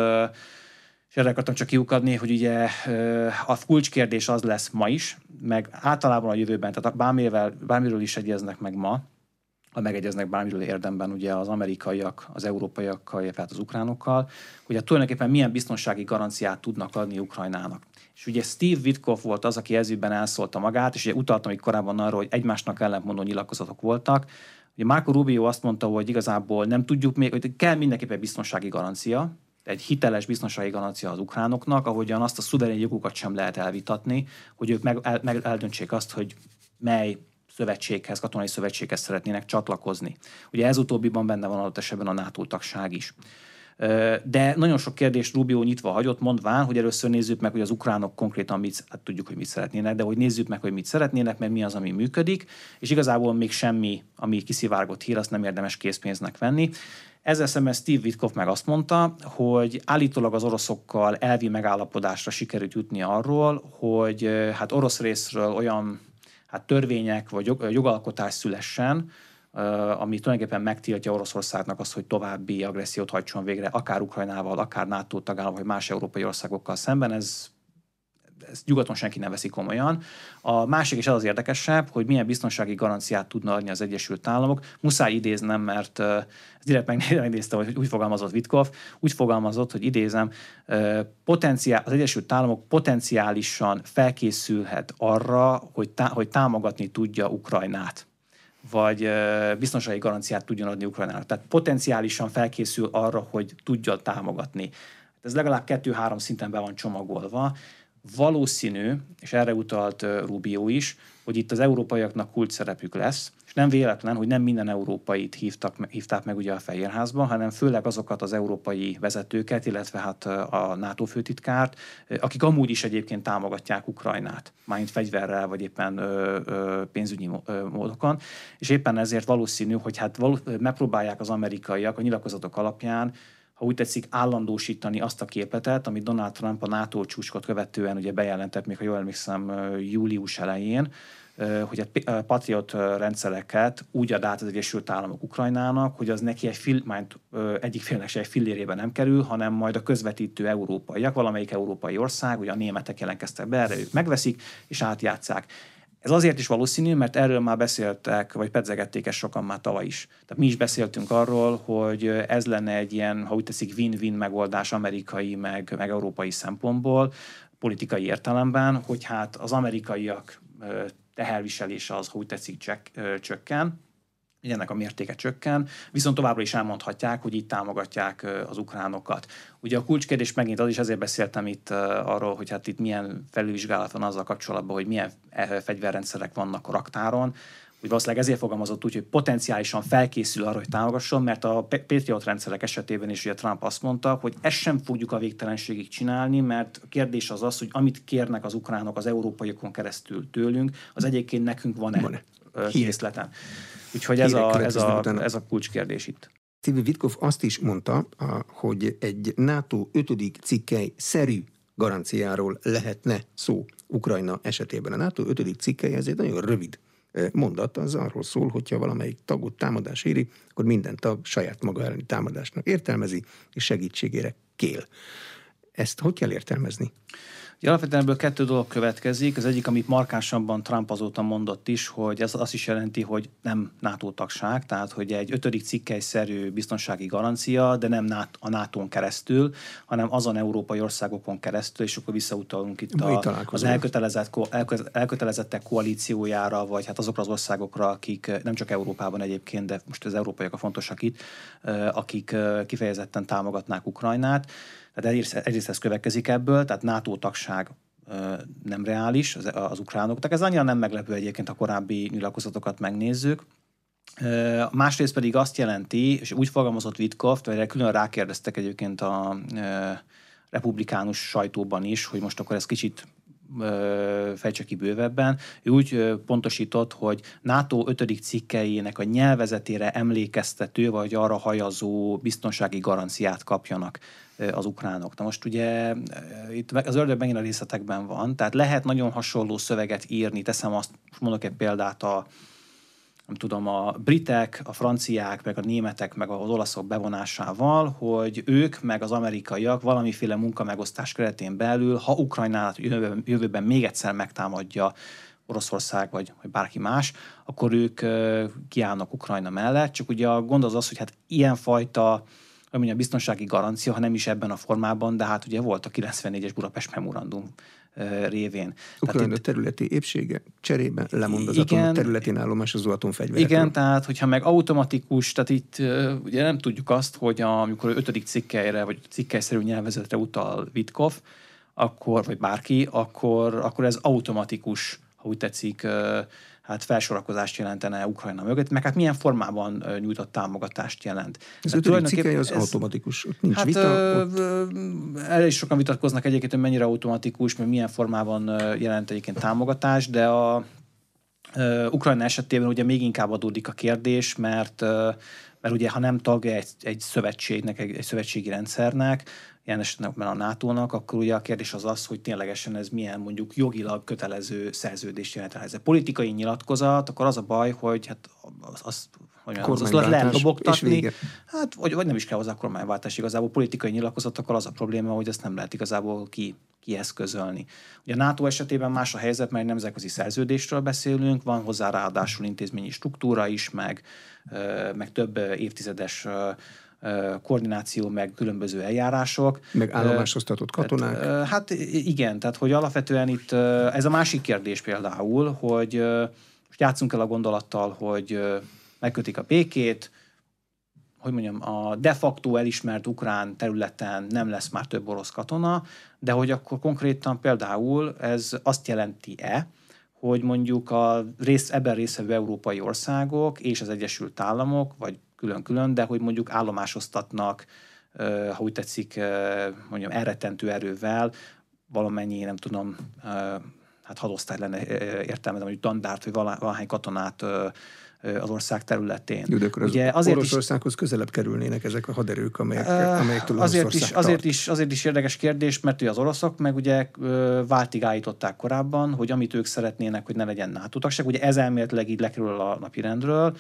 és erre akartam csak kiukadni, hogy ugye a kulcskérdés az lesz ma is, meg általában a jövőben, tehát bármiről, bármiről is egyeznek meg ma, ha megegyeznek bármiről érdemben ugye az amerikaiak, az európaiakkal, illetve az ukránokkal, hogy hát tulajdonképpen milyen biztonsági garanciát tudnak adni Ukrajnának. És ugye Steve Witkoff volt az, aki ezügyben elszólta magát, és ugye utaltam itt korábban arról, hogy egymásnak ellentmondó nyilatkozatok voltak. Ugye Marco Rubio azt mondta, hogy igazából nem tudjuk még, hogy kell mindenképpen biztonsági garancia, egy hiteles biztonsági garancia az ukránoknak, ahogyan azt a szuverén jogukat sem lehet elvitatni, hogy ők meg, el, meg eldöntsék azt, hogy mely szövetséghez, katonai szövetséghez szeretnének csatlakozni. Ugye ez utóbbiban benne van adott esetben a NATO tagság is. De nagyon sok kérdést Rubio nyitva hagyott, mondván, hogy először nézzük meg, hogy az ukránok konkrétan mit, hát tudjuk, hogy mit szeretnének, de hogy nézzük meg, hogy mit szeretnének, mert mi az, ami működik, és igazából még semmi, ami kiszivárgott hír, azt nem érdemes készpénznek venni. Ezzel szemben Steve Witkoff meg azt mondta, hogy állítólag az oroszokkal elvi megállapodásra sikerült jutni arról, hogy hát orosz részről olyan hát törvények vagy jog, jogalkotás szülessen, ami tulajdonképpen megtiltja Oroszországnak azt, hogy további agressziót hajtson végre, akár Ukrajnával, akár NATO tagállam, vagy más európai országokkal szemben. Ez, ezt nyugaton senki nem veszi komolyan. A másik is az az érdekesebb, hogy milyen biztonsági garanciát tudna adni az Egyesült Államok. Muszáj idéznem, mert uh, direkt megnéztem, hogy úgy fogalmazott Witkoff, úgy fogalmazott, hogy idézem, uh, potenciál, az Egyesült Államok potenciálisan felkészülhet arra, hogy, tá- hogy támogatni tudja Ukrajnát, vagy uh, biztonsági garanciát tudjon adni Ukrajnának. Tehát potenciálisan felkészül arra, hogy tudja támogatni. Ez legalább kettő-három szinten be van csomagolva. Valószínű, és erre utalt Rubio is, hogy itt az európaiaknak kulcs szerepük lesz, és nem véletlen, hogy nem minden európait hívtak, hívták meg ugye a Fehérházban, hanem főleg azokat az európai vezetőket, illetve hát a NATO főtitkárt, akik amúgy is egyébként támogatják Ukrajnát, mármint fegyverrel, vagy éppen ö, ö, pénzügyi módokon, és éppen ezért valószínű, hogy hát való, megpróbálják az amerikaiak a nyilatkozatok alapján, ha úgy tetszik, állandósítani azt a képletet, amit Donald Trump a NATO csúcsot követően ugye bejelentett, még ha jól emlékszem, július elején, hogy a Patriot rendszereket úgy ad át az Egyesült Államok Ukrajnának, hogy az neki egy fill, majd egyik félnek se egy fillérében nem kerül, hanem majd a közvetítő európaiak, valamelyik európai ország, ugye a németek jelentkeztek be, erre ők megveszik és átjátszák. Ez azért is valószínű, mert erről már beszéltek, vagy pedzegették ezt sokan már tavaly is. Tehát mi is beszéltünk arról, hogy ez lenne egy ilyen, ha úgy teszik, win-win megoldás amerikai, meg, meg európai szempontból, politikai értelemben, hogy hát az amerikaiak teherviselése az, ha úgy tetszik, csökken, így ennek a mértéke csökken, viszont továbbra is elmondhatják, hogy így támogatják az ukránokat. Ugye a kulcskérdés megint az is, ezért beszéltem itt arról, hogy hát itt milyen felülvizsgálat van azzal kapcsolatban, hogy milyen fegyverrendszerek vannak a raktáron, hogy valószínűleg ezért fogalmazott úgy, hogy potenciálisan felkészül arra, hogy támogasson, mert a Patriot rendszerek esetében is ugye Trump azt mondta, hogy ezt sem fogjuk a végtelenségig csinálni, mert a kérdés az az, hogy amit kérnek az ukránok az európaiakon keresztül tőlünk, az egyébként nekünk van-e készleten. Úgyhogy ez a, ez, a, ez a kulcskérdés itt. Steve Witkoff azt is mondta, hogy egy NATO ötödik cikkely szerű garanciáról lehetne szó Ukrajna esetében. A NATO ötödik cikkely ez egy nagyon rövid mondat, az arról szól, hogyha valamelyik tagot támadás éri, akkor minden tag saját maga elleni támadásnak értelmezi, és segítségére kél. Ezt hogy kell értelmezni? Alapvetően ebből kettő dolog következik. Az egyik, amit markánsabban Trump azóta mondott is, hogy ez azt is jelenti, hogy nem NATO tagság, tehát hogy egy ötödik cikkelyszerű biztonsági garancia, de nem a nátón keresztül, hanem azon európai országokon keresztül, és akkor visszautalunk itt a, az elkötelezett, elkötelezettek koalíciójára, vagy hát azokra az országokra, akik nem csak Európában egyébként, de most az európaiak a fontosak itt, akik kifejezetten támogatnák Ukrajnát. Tehát egyrészt, egyrészt ez következik ebből, tehát NATO tagság ö, nem reális az, az ukránoknak. Ez annyira nem meglepő egyébként, a korábbi nyilatkozatokat megnézzük. Ö, másrészt pedig azt jelenti, és úgy fogalmazott Witkoff, vagy külön rákérdeztek egyébként a ö, republikánus sajtóban is, hogy most akkor ez kicsit fejtse ki bővebben. Ő úgy ö, pontosított, hogy NATO ötödik cikkeinek a nyelvezetére emlékeztető, vagy arra hajazó biztonsági garanciát kapjanak az ukránok. Na most ugye itt az ördög megint a részletekben van, tehát lehet nagyon hasonló szöveget írni, teszem azt, mondok egy példát, a, nem tudom, a britek, a franciák, meg a németek, meg az olaszok bevonásával, hogy ők, meg az amerikaiak valamiféle munkamegosztás keretén belül, ha Ukrajnát jövőben, jövőben még egyszer megtámadja Oroszország, vagy, vagy bárki más, akkor ők kiállnak Ukrajna mellett. Csak ugye a gond az az, hogy hát ilyenfajta ami a biztonsági garancia, ha nem is ebben a formában, de hát ugye volt a kilencvennégyes Budapest memorandum révén. Ukrajna itt, területi épsége cserében lemond az atom területén állomásozó atomfegyverekről. Igen, tehát hogyha meg automatikus, tehát itt ugye nem tudjuk azt, hogy a, amikor ötödik cikkelyre, vagy cikkelyszerű nyelvezetre utal Witkoff, akkor, vagy bárki, akkor, akkor ez automatikus, ha úgy tetszik, hát felsorakozást jelentene Ukrajna mögött, meg hát milyen formában nyújtott támogatást jelent. Ez ötödik cikkely az ez, automatikus, ott nincs hát, vita. Ott... Erre is sokan vitatkoznak egyébként, hogy mennyire automatikus, mert milyen formában jelent egyébként támogatást, de a uh, Ukrajna esetében ugye még inkább adódik a kérdés, mert, uh, mert ugye ha nem tagja egy, egy szövetségnek, egy, egy szövetségi rendszernek, ilyen esetben a nátónak, akkor ugye a kérdés az az, hogy ténylegesen ez milyen mondjuk jogilag kötelező szerződést jelent rá. Ez a politikai nyilatkozat, akkor az a baj, hogy hát azt az, az, az lehet dobogtatni. Hát, vagy, vagy nem is kell hozzá kormányváltás igazából. Politikai nyilatkozatokkal az a probléma, hogy ezt nem lehet igazából ki, kieszközölni. Ugye a NATO esetében más a helyzet, mert nemzetközi szerződésről beszélünk, van hozzá ráadásul intézményi struktúra is, meg, meg több évtizedes koordináció, meg különböző eljárások. Meg állomásoztatott katonák. Hát, hát igen, tehát hogy alapvetően itt ez a másik kérdés például, hogy most játszunk el a gondolattal, hogy megkötik a békét, hogy mondjam, a de facto elismert ukrán területen nem lesz már több orosz katona, de hogy akkor konkrétan például ez azt jelenti-e, hogy mondjuk a rész, ebben részvevő európai országok és az Egyesült Államok, vagy külön-külön, de hogy mondjuk állomásoztatnak, ha úgy tetszik, mondjam, elrettentő erővel valamennyi, nem tudom, hát hadosztály lenne értelmezem, hogy dandárt, vagy valahány katonát az ország területén. Jó, de akkor az Oroszországhoz közelebb kerülnének ezek a haderők, amelyek, amelyektől azért is, azért, is, azért is érdekes kérdés, mert ugye az oroszok meg ugye váltig állították korábban, hogy amit ők szeretnének, hogy ne legyen NATO tagság, ugye ez elméletileg így lekerül a napirendről.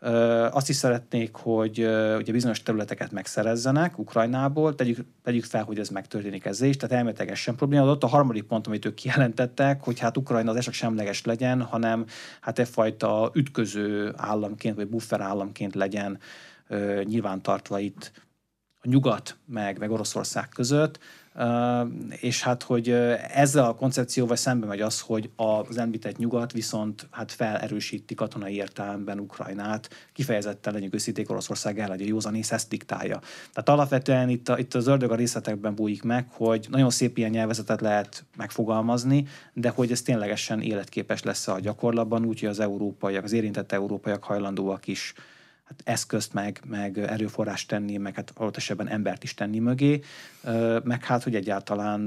Azt is szeretnék, hogy ugye bizonyos területeket megszerezzenek Ukrajnából, tegyük, tegyük fel, hogy ez megtörténik ezzel is, tehát elméletileg ez sem probléma. Ott a harmadik pont, amit ők kijelentettek, hogy hát Ukrajna az eset semleges legyen, hanem hát egyfajta ütköző államként, vagy buffer államként legyen uh, nyilvántartva itt a nyugat, meg, meg Oroszország között, uh, és hát, hogy ezzel a koncepcióval szembe megy az, hogy az említett nyugat viszont hát felerősíti katonai értelemben Ukrajnát, kifejezetten legyünk őszintén Oroszország ellen, hogy a józanész ezt diktálja. Tehát alapvetően itt, a, itt az ördög a részletekben bújik meg, hogy nagyon szép ilyen nyelvezetet lehet megfogalmazni, de hogy ez ténylegesen életképes lesz a gyakorlatban, úgyhogy az európaiak, az érintett európaiak hajlandóak is hát eszközt, meg, meg erőforrást tenni, meg hát adott esetben embert is tenni mögé, meg hát, hogy egyáltalán,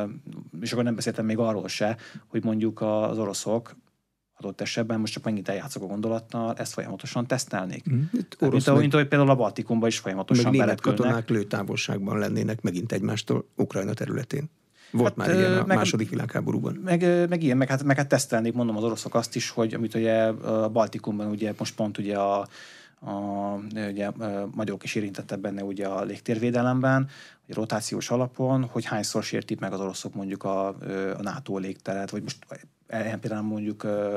és akkor nem beszéltem még arról se, hogy mondjuk az oroszok adott esetben, most csak megint eljátszok a gondolattal, ezt folyamatosan tesztelnék. Mm. Hát, mint, ahogy, mint ahogy például a Baltikumban is folyamatosan belepülnek. Meg német katonák lőtávolságban lennének megint egymástól Ukrajna területén. Volt hát, már ilyen a meg, második világháborúban. Meg, meg ilyen, meg hát, meg hát tesztelnék, mondom az oroszok azt is, hogy amit ugye a Baltikumban ugye most pont ugye a a, ugye, magyarok is érintettek benne ugye a légtérvédelemben, a rotációs alapon, hogy hányszor sértik meg az oroszok mondjuk a, a NATO légteret, vagy most például mondjuk a,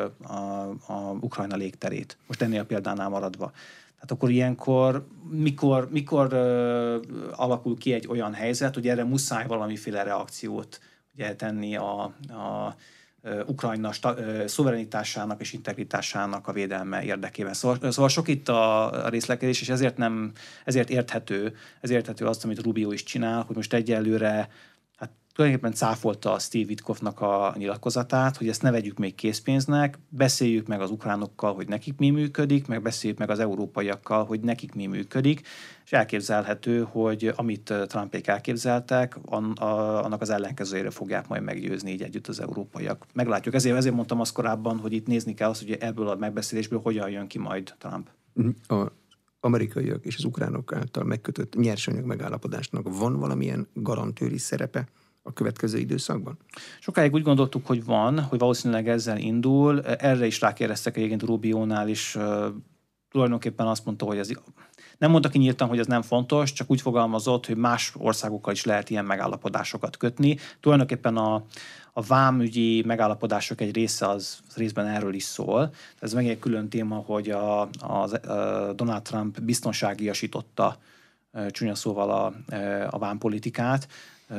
a Ukrajna légterét. Most ennél a példánál maradva. Tehát akkor ilyenkor, mikor, mikor uh, alakul ki egy olyan helyzet, hogy erre muszáj valamiféle reakciót ugye, tenni a, a uh, Ukrajna sta, uh, szuverenitásának és integritásának a védelme érdekében. Szóval, szóval sok itt a, a részlekedés, és ezért, nem, ezért érthető, ezért érthető azt, amit Rubio is csinál, hogy most egyelőre tulajdonképpen cáfolta Steve Witkoffnak a nyilatkozatát, hogy ezt ne vegyük még készpénznek, beszéljük meg az ukránokkal, hogy nekik mi működik, meg beszéljük meg az európaiakkal, hogy nekik mi működik, és elképzelhető, hogy amit Trumpék elképzeltek, annak az ellenkezőjére fogják majd meggyőzni így együtt az európaiak. Meglátjuk. Ezért, ezért mondtam azt korábban, hogy itt nézni kell azt, hogy ebből a megbeszélésből hogyan jön ki majd Trump. A amerikaiak és az ukránok által megkötött nyersanyag megállapodásnak van valamilyen garantőri szerepe a következő időszakban? Sokáig úgy gondoltuk, hogy van, hogy valószínűleg ezzel indul. Erre is rákérdeztek egyébként Rubionál is. Uh, tulajdonképpen azt mondta, hogy ez nem mondta ki nyíltan, hogy ez nem fontos, csak úgy fogalmazott, hogy más országokkal is lehet ilyen megállapodásokat kötni. Tulajdonképpen a, a vámügyi megállapodások egy része az, az részben erről is szól. Ez meg egy külön téma, hogy a, a, a Donald Trump biztonságiasította csúnya szóval a, a vámpolitikát,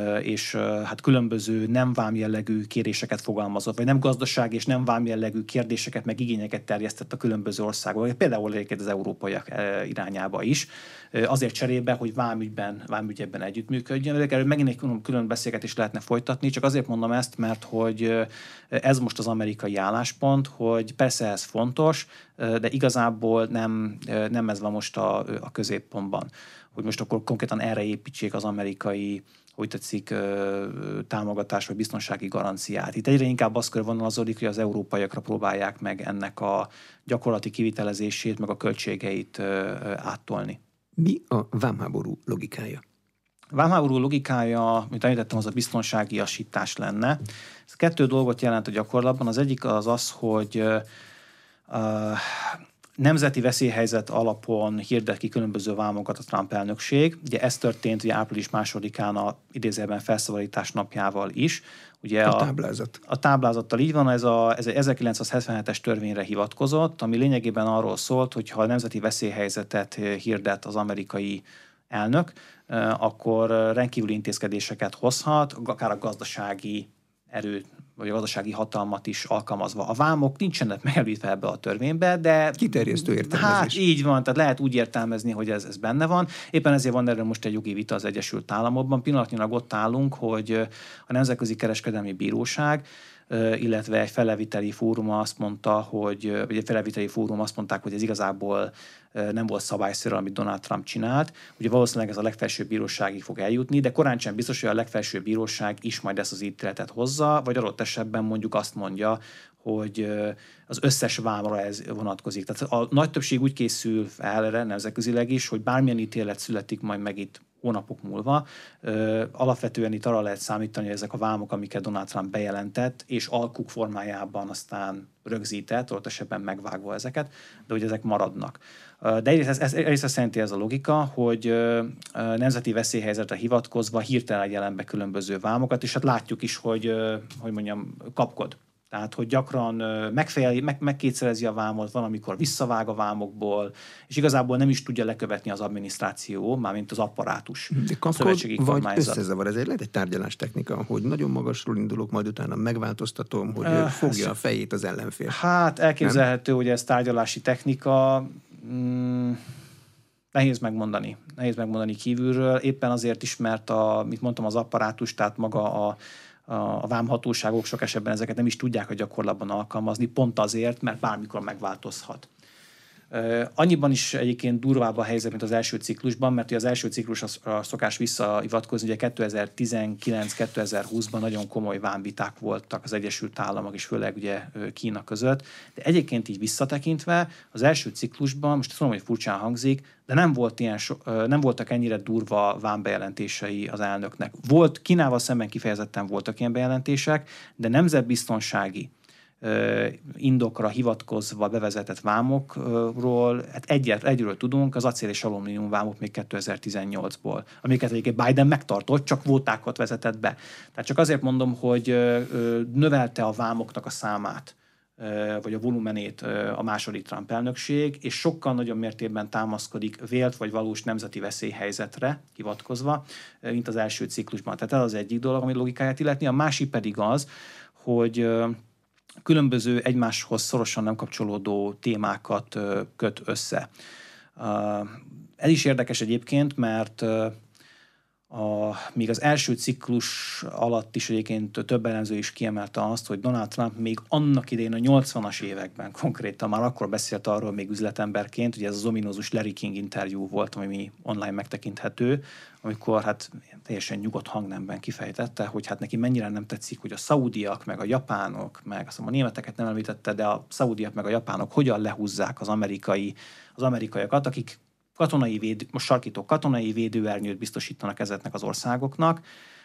és hát különböző nem vámjellegű kéréseket fogalmazott, vagy nem gazdasági és nem vámjellegű kérdéseket, meg igényeket terjesztett a különböző országok, például egyébként az európaiak irányába is, azért cserébe, hogy vámügyben, vámügyekben együttműködjön. Erről megint egy külön beszélgetést lehetne folytatni, csak azért mondom ezt, mert hogy ez most az amerikai álláspont, hogy persze ez fontos, de igazából nem, nem ez van most a, a középpontban. Hogy most akkor konkrétan erre építsék az amerikai, hogy tetszik, támogatás vagy biztonsági garanciát. Itt egyre inkább az körvonalazódik, hogy az európaiakra próbálják meg ennek a gyakorlati kivitelezését, meg a költségeit áttolni. Mi a vámháború logikája? A vámháború logikája, mint említettem, az a biztonságiasítás lenne. Ez kettő dolgot jelent a gyakorlatban. Az egyik az az, hogy uh, nemzeti veszélyhelyzet alapon hirdet ki különböző vámokat a Trump elnökség. Ugye ez történt ugye április másodikán a idézőjelben felszabadítás napjával is. Ugye a, a táblázat. A, a táblázattal így van, ez, a, ez egy ezerkilencszázhetvenhetes törvényre hivatkozott, ami lényegében arról szólt, hogy ha a nemzeti veszélyhelyzetet hirdet az amerikai elnök, akkor rendkívüli intézkedéseket hozhat, akár a gazdasági erőt, vagy a gazdasági hatalmat is alkalmazva. A vámok nincsenek megelőítve ebbe a törvénybe, de... Kiterjesztő értelmezés. Hát így van, tehát lehet úgy értelmezni, hogy ez, ez benne van. Éppen ezért van erről most egy jogi vita az Egyesült Államokban. Pillanatnyilag ott állunk, hogy a Nemzetközi Kereskedelmi Bíróság, illetve egy feleviteli fórum azt mondta, hogy, vagy egy feleviteli fórum azt mondták, hogy ez igazából nem volt szabályszerű, amit Donald Trump csinált. Ugye valószínűleg ez a legfelsőbb bíróságig fog eljutni, de korán sem biztos, hogy a legfelsőbb bíróság is majd ezt az ítéletet hozza, vagy adott esetben mondjuk azt mondja, hogy az összes vámra ez vonatkozik. Tehát a nagy többség úgy készül fel erre nemzetközileg is, hogy bármilyen ítélet születik majd meg itt hónapok múlva. Ö, alapvetően itt arra lehet számítani, hogy ezek a vámok, amiket Donald Trump bejelentett, és alkuk formájában aztán rögzített, ott esetben megvágva ezeket, de hogy ezek maradnak. De egyrészt, ez, ez, egyrészt azt jelenti ez a logika, hogy ö, nemzeti veszélyhelyzetre hivatkozva hirtelen jelen be különböző vámokat, és hát látjuk is, hogy, ö, hogy mondjam, kapkod. Tehát, hogy gyakran megfejeli, meg, megkétszerezi a vámot, valamikor visszavág a vámokból, és igazából nem is tudja lekövetni az adminisztráció, mármint az apparátus. De kapkod, vagy összezavar. Ez egy, lehet egy tárgyalás technika, hogy nagyon magasról indulok, majd utána megváltoztatom, hogy uh, fogja a fejét az ellenfél. Hát elképzelhető, nem? Hogy ez tárgyalási technika. Mm, nehéz megmondani. Nehéz megmondani kívülről. Éppen azért is, mert a, mit mondtam, az apparátus, tehát maga a a vámhatóságok sok esetben ezeket nem is tudják a gyakorlatban alkalmazni, pont azért, mert bármikor megváltozhat. Annyiban is egyébként durvább a helyzet, mint az első ciklusban, mert az első ciklusra szokás visszahivatkozni, ugye kétezer-tizenkilenc kétezer-húszban nagyon komoly vámviták voltak az Egyesült Államok és főleg ugye Kína között, de egyébként így visszatekintve az első ciklusban, most tudom, hogy furcsán hangzik, de nem, volt ilyen so, nem voltak ennyire durva vámbejelentései az elnöknek. Volt, Kínával szemben kifejezetten voltak ilyen bejelentések, de nemzetbiztonsági indokra hivatkozva bevezetett vámokról, hát egyet, egyről tudunk, az acél és alumínium vámok még kétezer-tizennyolcból, amiket egyébként Biden megtartott, csak kvótákat vezetett be. Tehát csak azért mondom, hogy növelte a vámoknak a számát, vagy a volumenét a második Trump elnökség, és sokkal nagyobb mértékben támaszkodik vélt vagy valós nemzeti veszélyhelyzetre hivatkozva, mint az első ciklusban. Tehát ez az egyik dolog, ami logikáját illetni. A másik pedig az, hogy különböző egymáshoz szorosan nem kapcsolódó témákat köt össze. Ez is érdekes egyébként, mert A, még az első ciklus alatt is egyébként több elemző is kiemelte azt, hogy Donald Trump még annak idején a nyolcvanas években konkrétan már akkor beszélt arról még üzletemberként, hogy ez az ominózus Larry King interjú volt, ami online megtekinthető, amikor hát teljesen nyugodt hangnemben kifejtette, hogy hát neki mennyire nem tetszik, hogy a szaudiak, meg a japánok, meg azt mondom, a németeket nem említette, de a szaudiak, meg a japánok hogyan lehúzzák az amerikai, az amerikaiakat, akik katonai védő, most sarkító katonai védőernyőt biztosítanak ezeknek az országoknak.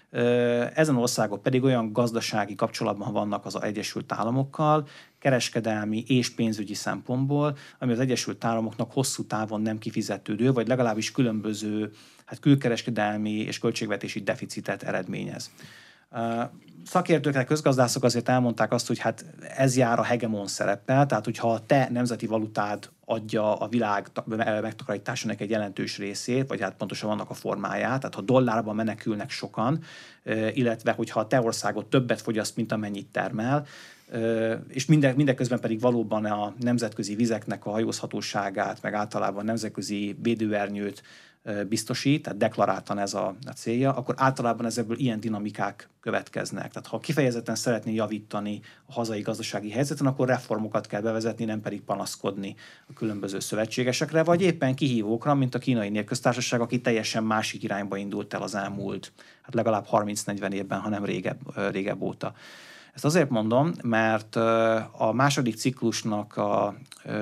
Ezen országok pedig olyan gazdasági kapcsolatban vannak az Egyesült Államokkal, kereskedelmi és pénzügyi szempontból, ami az Egyesült Államoknak hosszú távon nem kifizetődő, vagy legalábbis különböző hát külkereskedelmi és költségvetési deficitet eredményez. Szakértőknek, közgazdászok azért elmondták azt, hogy hát ez jár a hegemon szereppel, tehát hogyha a te nemzeti valutád adja a világ megtakarításának egy jelentős részét, vagy hát pontosan vannak a formáját, tehát ha dollárban menekülnek sokan, illetve hogyha a te országod többet fogyaszt, mint amennyit termel, és minden, mindeközben pedig valóban a nemzetközi vizeknek a hajózhatóságát, meg általában nemzetközi védőernyőt biztosít, tehát deklaráltan ez a, a célja, akkor általában ezekből ilyen dinamikák következnek. Tehát ha kifejezetten szeretné javítani a hazai gazdasági helyzeten, akkor reformokat kell bevezetni, nem pedig panaszkodni a különböző szövetségesekre, vagy éppen kihívókra, mint a Kínai Népköztársaság, aki teljesen másik irányba indult el az elmúlt, hát legalább harminc-negyven évben, hanem régebb, régebb óta. Ezt azért mondom, mert a második ciklusnak a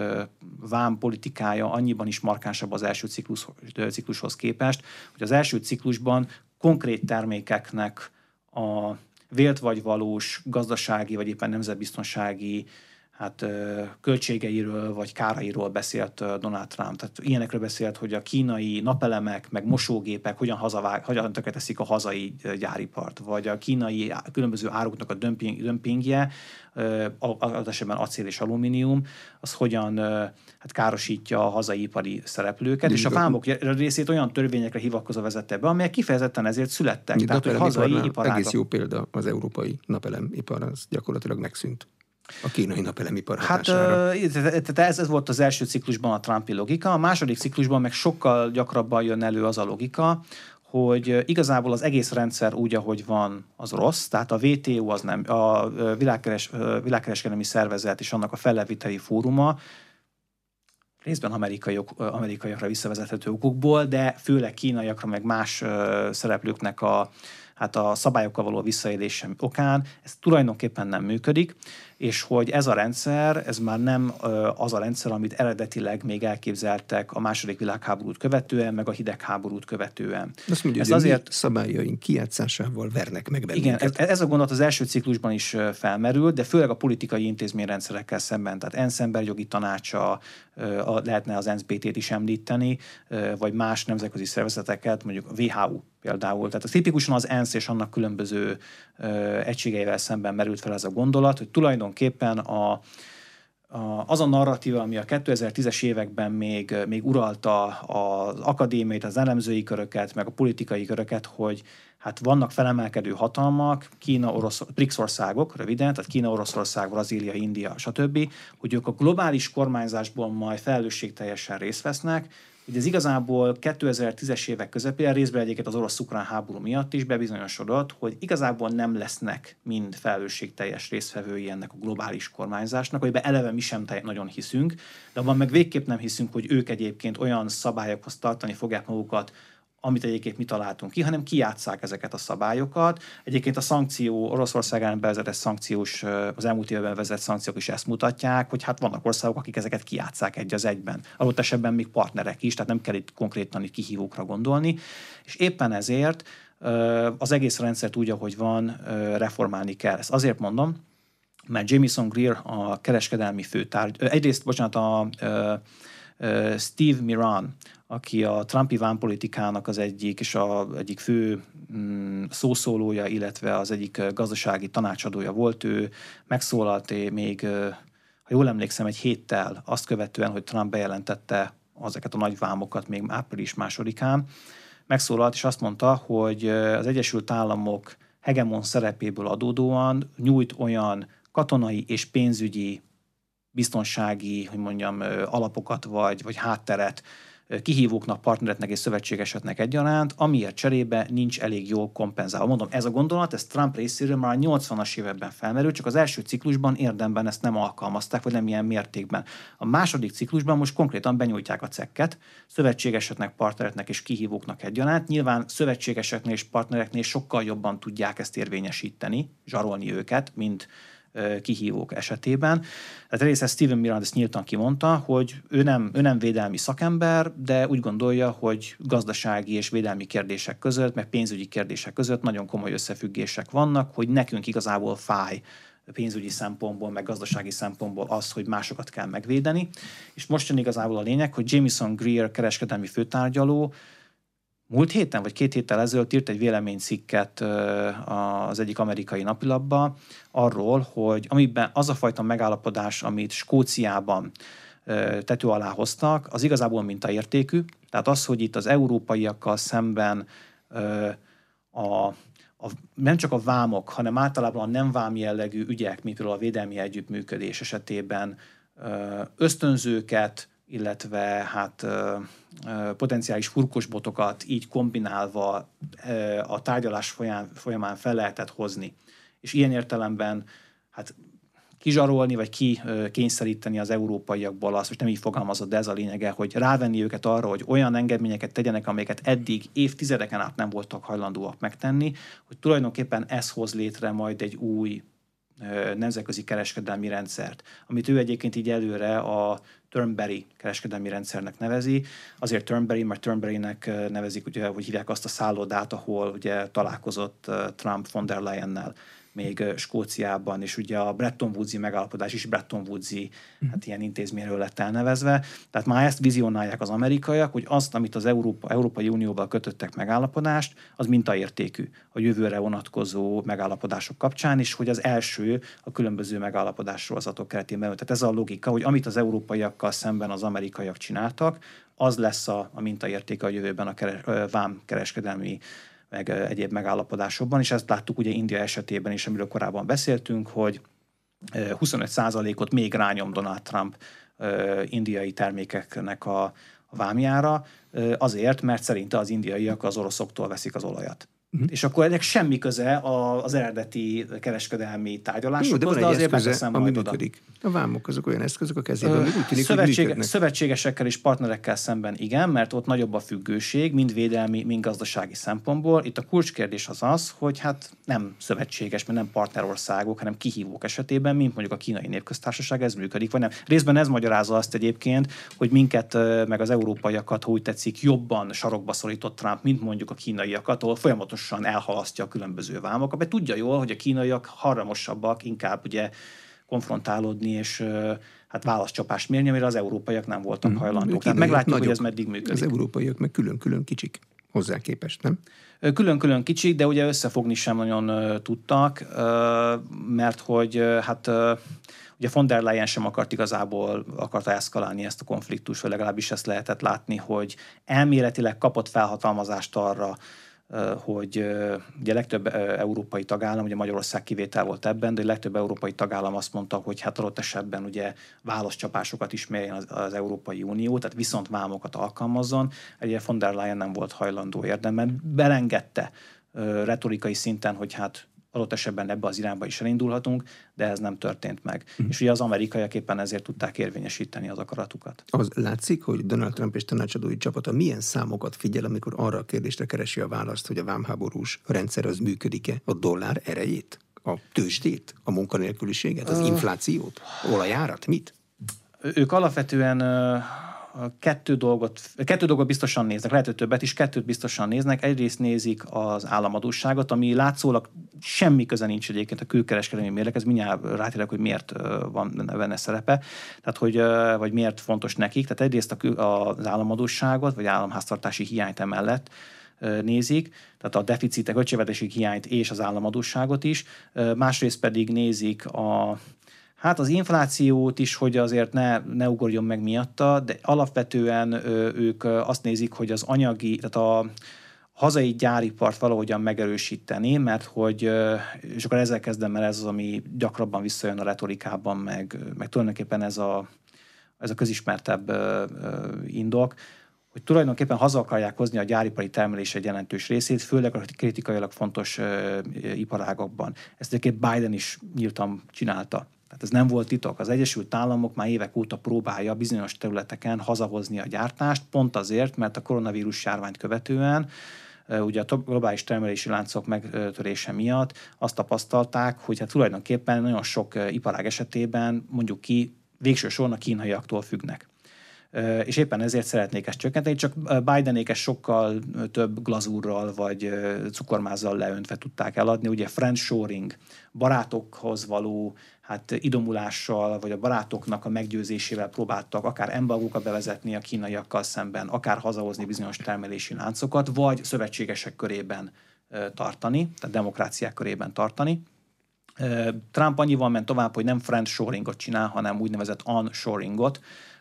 vám politikája annyiban is markánsabb az első ciklus, ciklushoz képest, hogy az első ciklusban konkrét termékeknek a vélt vagy valós gazdasági, vagy éppen nemzetbiztonsági hát, költségeiről vagy kárairól beszélt Donald Trump. Tehát ilyenekről beszélt, hogy a kínai napelemek, meg mosógépek hogyan, hazavág, hogyan tönkreteszik a hazai gyáripart, vagy a kínai különböző áruknak a dömping, dömpingje, az esetben acél és alumínium, az hogyan hát károsítja a hazai ipari szereplőket, de és a vámok részét olyan törvényekre hivatkozva vezette be, amelyek kifejezetten ezért születtek. De tehát, hogy hazai iparágak. Egész jó példa az európai napelemipar, az gyakorlatilag megszűnt a kínai napelemipar hatására. Hát ez, ez volt az első ciklusban a Trumpi logika, a második ciklusban meg sokkal gyakrabban jön elő az a logika, hogy igazából az egész rendszer úgy, ahogy van, az rossz, tehát a vé té o az nem, a világkeres, világkereskedelmi szervezet és annak a felleviteli fóruma részben amerikai, amerikaiakra visszavezethető okokból, de főleg kínaiakra, meg más szereplőknek a hát a szabályokkal való visszaélés okán ez tulajdonképpen nem működik, és hogy ez a rendszer, ez már nem az a rendszer, amit eredetileg még elképzeltek a második világháborút követően, meg a hidegháborút követően. Azt mondja, hogy azért mi szabályaink kijátszásával vernek meg bennünket. Igen, ez, ez a gondolat az első ciklusban is felmerült, de főleg a politikai intézményrendszerekkel szemben, tehát ENSZ emberjogi tanácsa, lehetne az en es bé té-t is említeni, vagy más nemzetközi szervezeteket, mondjuk a vé há o például. Tehát az tipikusan az ENSZ és annak különböző egységeivel szemben merült fel ez a gondolat, hogy tulajdonképpen a, a, az a narratíva, ami a kétezer-tízes években még, még uralta az akadémiait, az elemzői köröket, meg a politikai köröket, hogy hát vannak felemelkedő hatalmak, Kína, Orosz, BRICS országok, röviden, tehát Kína, Oroszország, Brazília, India, stb., hogy ők a globális kormányzásból majd felelősségteljesen részt vesznek, hogy ez igazából kétezer-tízes évek közepén, részben egyébként az orosz-ukrán háború miatt is bebizonyosodott, hogy igazából nem lesznek mind felelősségteljes résztvevői ennek a globális kormányzásnak, amiben eleve mi sem nagyon hiszünk, de abban meg végképp nem hiszünk, hogy ők egyébként olyan szabályokhoz tartani fogják magukat, amit egyébként mi találtunk ki, hanem kijátsszák ezeket a szabályokat. Egyébként a szankció, Oroszország ellen bevezetett szankciós, az elmúlt évben vezetett szankciók is ezt mutatják, hogy hát vannak országok, akik ezeket kijátsszák egy az egyben. Adott esetben még partnerek is, tehát nem kell itt konkrétan itt kihívókra gondolni. És éppen ezért az egész rendszert úgy, ahogy van, reformálni kell. Ezt azért mondom, mert Jamieson Greer a kereskedelmi főtárgy, egyrészt, bocsánat, a, a, a Steve Miran, aki a Trumpi vámpolitikának az egyik, és a egyik fő mm, szószólója, illetve az egyik gazdasági tanácsadója volt, ő megszólalt még, ha jól emlékszem, egy héttel azt követően, hogy Trump bejelentette ezeket a nagy vámokat még április másodikán, megszólalt, és azt mondta, hogy az Egyesült Államok hegemon szerepéből adódóan nyújt olyan katonai és pénzügyi biztonsági, hogy mondjam, alapokat vagy, vagy hátteret kihívóknak, partnereknek és szövetségeseknek egyaránt, amiért cserébe nincs elég jól kompenzálva. Mondom, ez a gondolat, ez Trump részéről már a nyolcvanas években felmerült, csak az első ciklusban érdemben ezt nem alkalmazták, vagy nem ilyen mértékben. A második ciklusban most konkrétan benyújtják a cekket, szövetségeseknek, partnereknek és kihívóknak egyaránt. Nyilván szövetségeseknél és partnereknél sokkal jobban tudják ezt érvényesíteni, zsarolni őket, mint kihívók esetében. Tehát része Steven Miran ezt nyíltan kimondta, hogy ő nem, ő nem védelmi szakember, de úgy gondolja, hogy gazdasági és védelmi kérdések között, meg pénzügyi kérdések között nagyon komoly összefüggések vannak, hogy nekünk igazából fáj pénzügyi szempontból, meg gazdasági szempontból az, hogy másokat kell megvédeni. És most jön igazából a lényeg, hogy Jamieson Greer kereskedelmi főtárgyaló múlt héten, vagy két héttel ezelőtt írt egy véleménycikket az egyik amerikai napilapba arról, hogy amiben az a fajta megállapodás, amit Skóciában tető alá hoztak, az igazából mintaértékű. Tehát az, hogy itt az európaiakkal szemben a, a, nem csak a vámok, hanem általában a nem vám jellegű ügyek, mint például a védelmi együttműködés esetében ösztönzőket, illetve hát ö, ö, potenciális furkosbotokat így kombinálva ö, a tárgyalás folyamán, folyamán fel lehetett hozni. És ilyen értelemben hát kizsarolni, vagy kikényszeríteni az európaiakból azt, most nem így fogalmazott, de ez a lényege, hogy rávenni őket arra, hogy olyan engedményeket tegyenek, amelyeket eddig évtizedeken át nem voltak hajlandóak megtenni, hogy tulajdonképpen ez hoz létre majd egy új nemzetközi kereskedelmi rendszert, amit ő egyébként így előre a Turnberry kereskedelmi rendszernek nevezi. Azért Turnberry, mert Turnberrynek nevezik, ugye, hogy hívják azt a szállodát, ahol ugye találkozott Trump von der Leyennel még Skóciában, és ugye a Bretton Woods-i megállapodás is Bretton Woods-i hát ilyen intézményről lett elnevezve. Tehát már ezt vizionálják az amerikaiak, hogy azt, amit az Európa, Európai Unióval kötöttek megállapodást, az mintaértékű a jövőre vonatkozó megállapodások kapcsán, és hogy az első a különböző megállapodássorozatok keretében. Tehát ez a logika, hogy amit az európaiakkal szemben az amerikaiak csináltak, az lesz a, a mintaértéke a jövőben a keres, vám kereskedelmi meg egyéb megállapodásokban, és ezt láttuk ugye India esetében is, amiről korábban beszéltünk, hogy huszonöt százalékot még rányom Donald Trump indiai termékeknek a, a vámjára, azért, mert szerinte az indiaiak az oroszoktól veszik az olajat. Uh-huh. És akkor ennek semmi köze az eredeti kereskedelmi tárgyalásokhoz, de, de azért beteszem majd oda. A vámok azok olyan eszközök a kezében, ami úgy tűnik, Szövetség, hogy szövetségesekkel és partnerekkel szemben igen, mert ott nagyobb a függőség, mind védelmi, mind gazdasági szempontból. Itt a kulcskérdés az az, hogy hát nem szövetséges, mert nem partnerországok, hanem kihívók esetében, mint mondjuk a Kínai Népköztársaság, ez működik, vagy nem. Részben ez magyarázza azt egyébként, hogy minket, meg az európaiakat, ha úgy tetszik, jobban sarokba szorított Trump, mint mondjuk a kínaiakat, ahol folyamatosan elhalasztja a különböző vámokat, mert tudja jól, hogy a kínaiak haramosabbak, inkább ugye konfrontálódni és hát válaszcsapást mérni, amire az európaiak nem voltak hajlandók. Tehát meglátjuk, nagyok, hogy ez meddig működik. Az európaiak meg külön-külön kicsik hozzá képest, nem? Külön-külön kicsik, de ugye összefogni sem nagyon tudtak, mert hogy hát ugye von der Leyen sem akart igazából, akarta eszkalálni ezt a konfliktust, vagy legalábbis ezt lehetett látni, hogy elméletileg kapott felhatalmazást arra, hogy ugye legtöbb európai tagállam, ugye Magyarország kivétel volt ebben, de a legtöbb európai tagállam azt mondta, hogy hát adott esetben ugye válaszcsapásokat is mérjen az, az Európai Unió, tehát viszont vámokat alkalmazzon. Ugye von der Leyen nem volt hajlandó érdemben, belengedte retorikai szinten, hogy hát adott esetben ebbe az irányba is elindulhatunk, de ez nem történt meg. Uh-huh. És ugye az amerikaiak éppen ezért tudták érvényesíteni az akaratukat. Az látszik, hogy Donald Trump és tanácsadói csapata milyen számokat figyel, amikor arra a kérdésre keresi a választ, hogy a vámháborús rendszer az működik-e, a dollár erejét, a tőzsdét, a munkanélküliséget, az inflációt, olajárat, mit? Ők alapvetően kettő dolgot, kettő dolgot biztosan néznek, lehet, hogy többet is, kettőt biztosan néznek. Egyrészt nézik az államadósságot, ami látszólag semmi köze nincs egyébként a külkereskedelmi mérleghez, mindjárt rátérek, hogy miért van benne szerepe, tehát hogy, vagy miért fontos nekik. Tehát egyrészt az államadósságot, vagy államháztartási hiányt emellett nézik, tehát a deficitek, költségvetési hiányt és az államadósságot is. Másrészt pedig nézik a Hát az inflációt is, hogy azért ne, ne ugorjon meg miatta, de alapvetően ők azt nézik, hogy az anyagi, tehát a hazai gyáripart valahogyan megerősíteni, mert hogy, és akkor ezzel kezdem, mert ez az, ami gyakrabban visszajön a retorikában, meg, meg tulajdonképpen ez a, ez a közismertebb indok, hogy tulajdonképpen haza akarják hozni a gyáripari termelés egy jelentős részét, főleg a kritikailag fontos iparágokban. Ezt egyébként Biden is nyíltan csinálta. Tehát ez nem volt titok. Az Egyesült Államok már évek óta próbálja bizonyos területeken hazahozni a gyártást, pont azért, mert a koronavírus járványt követően, ugye a globális termelési láncok megtörése miatt azt tapasztalták, hogy hát tulajdonképpen nagyon sok iparág esetében mondjuk ki végső soron a kínaiaktól függnek. És éppen ezért szeretnék ezt csökkenteni, csak Bidenék sokkal több glazúrral vagy cukormázzal leöntve tudták eladni. Ugye friendshoring, barátokhoz való hát idomulással, vagy a barátoknak a meggyőzésével próbáltak akár embargókat bevezetni a kínaiakkal szemben, akár hazahozni bizonyos termelési láncokat, vagy szövetségesek körében tartani, tehát demokráciák körében tartani. Trump annyival ment tovább, hogy nem friendshoringot csinál, hanem úgynevezett onshoringot,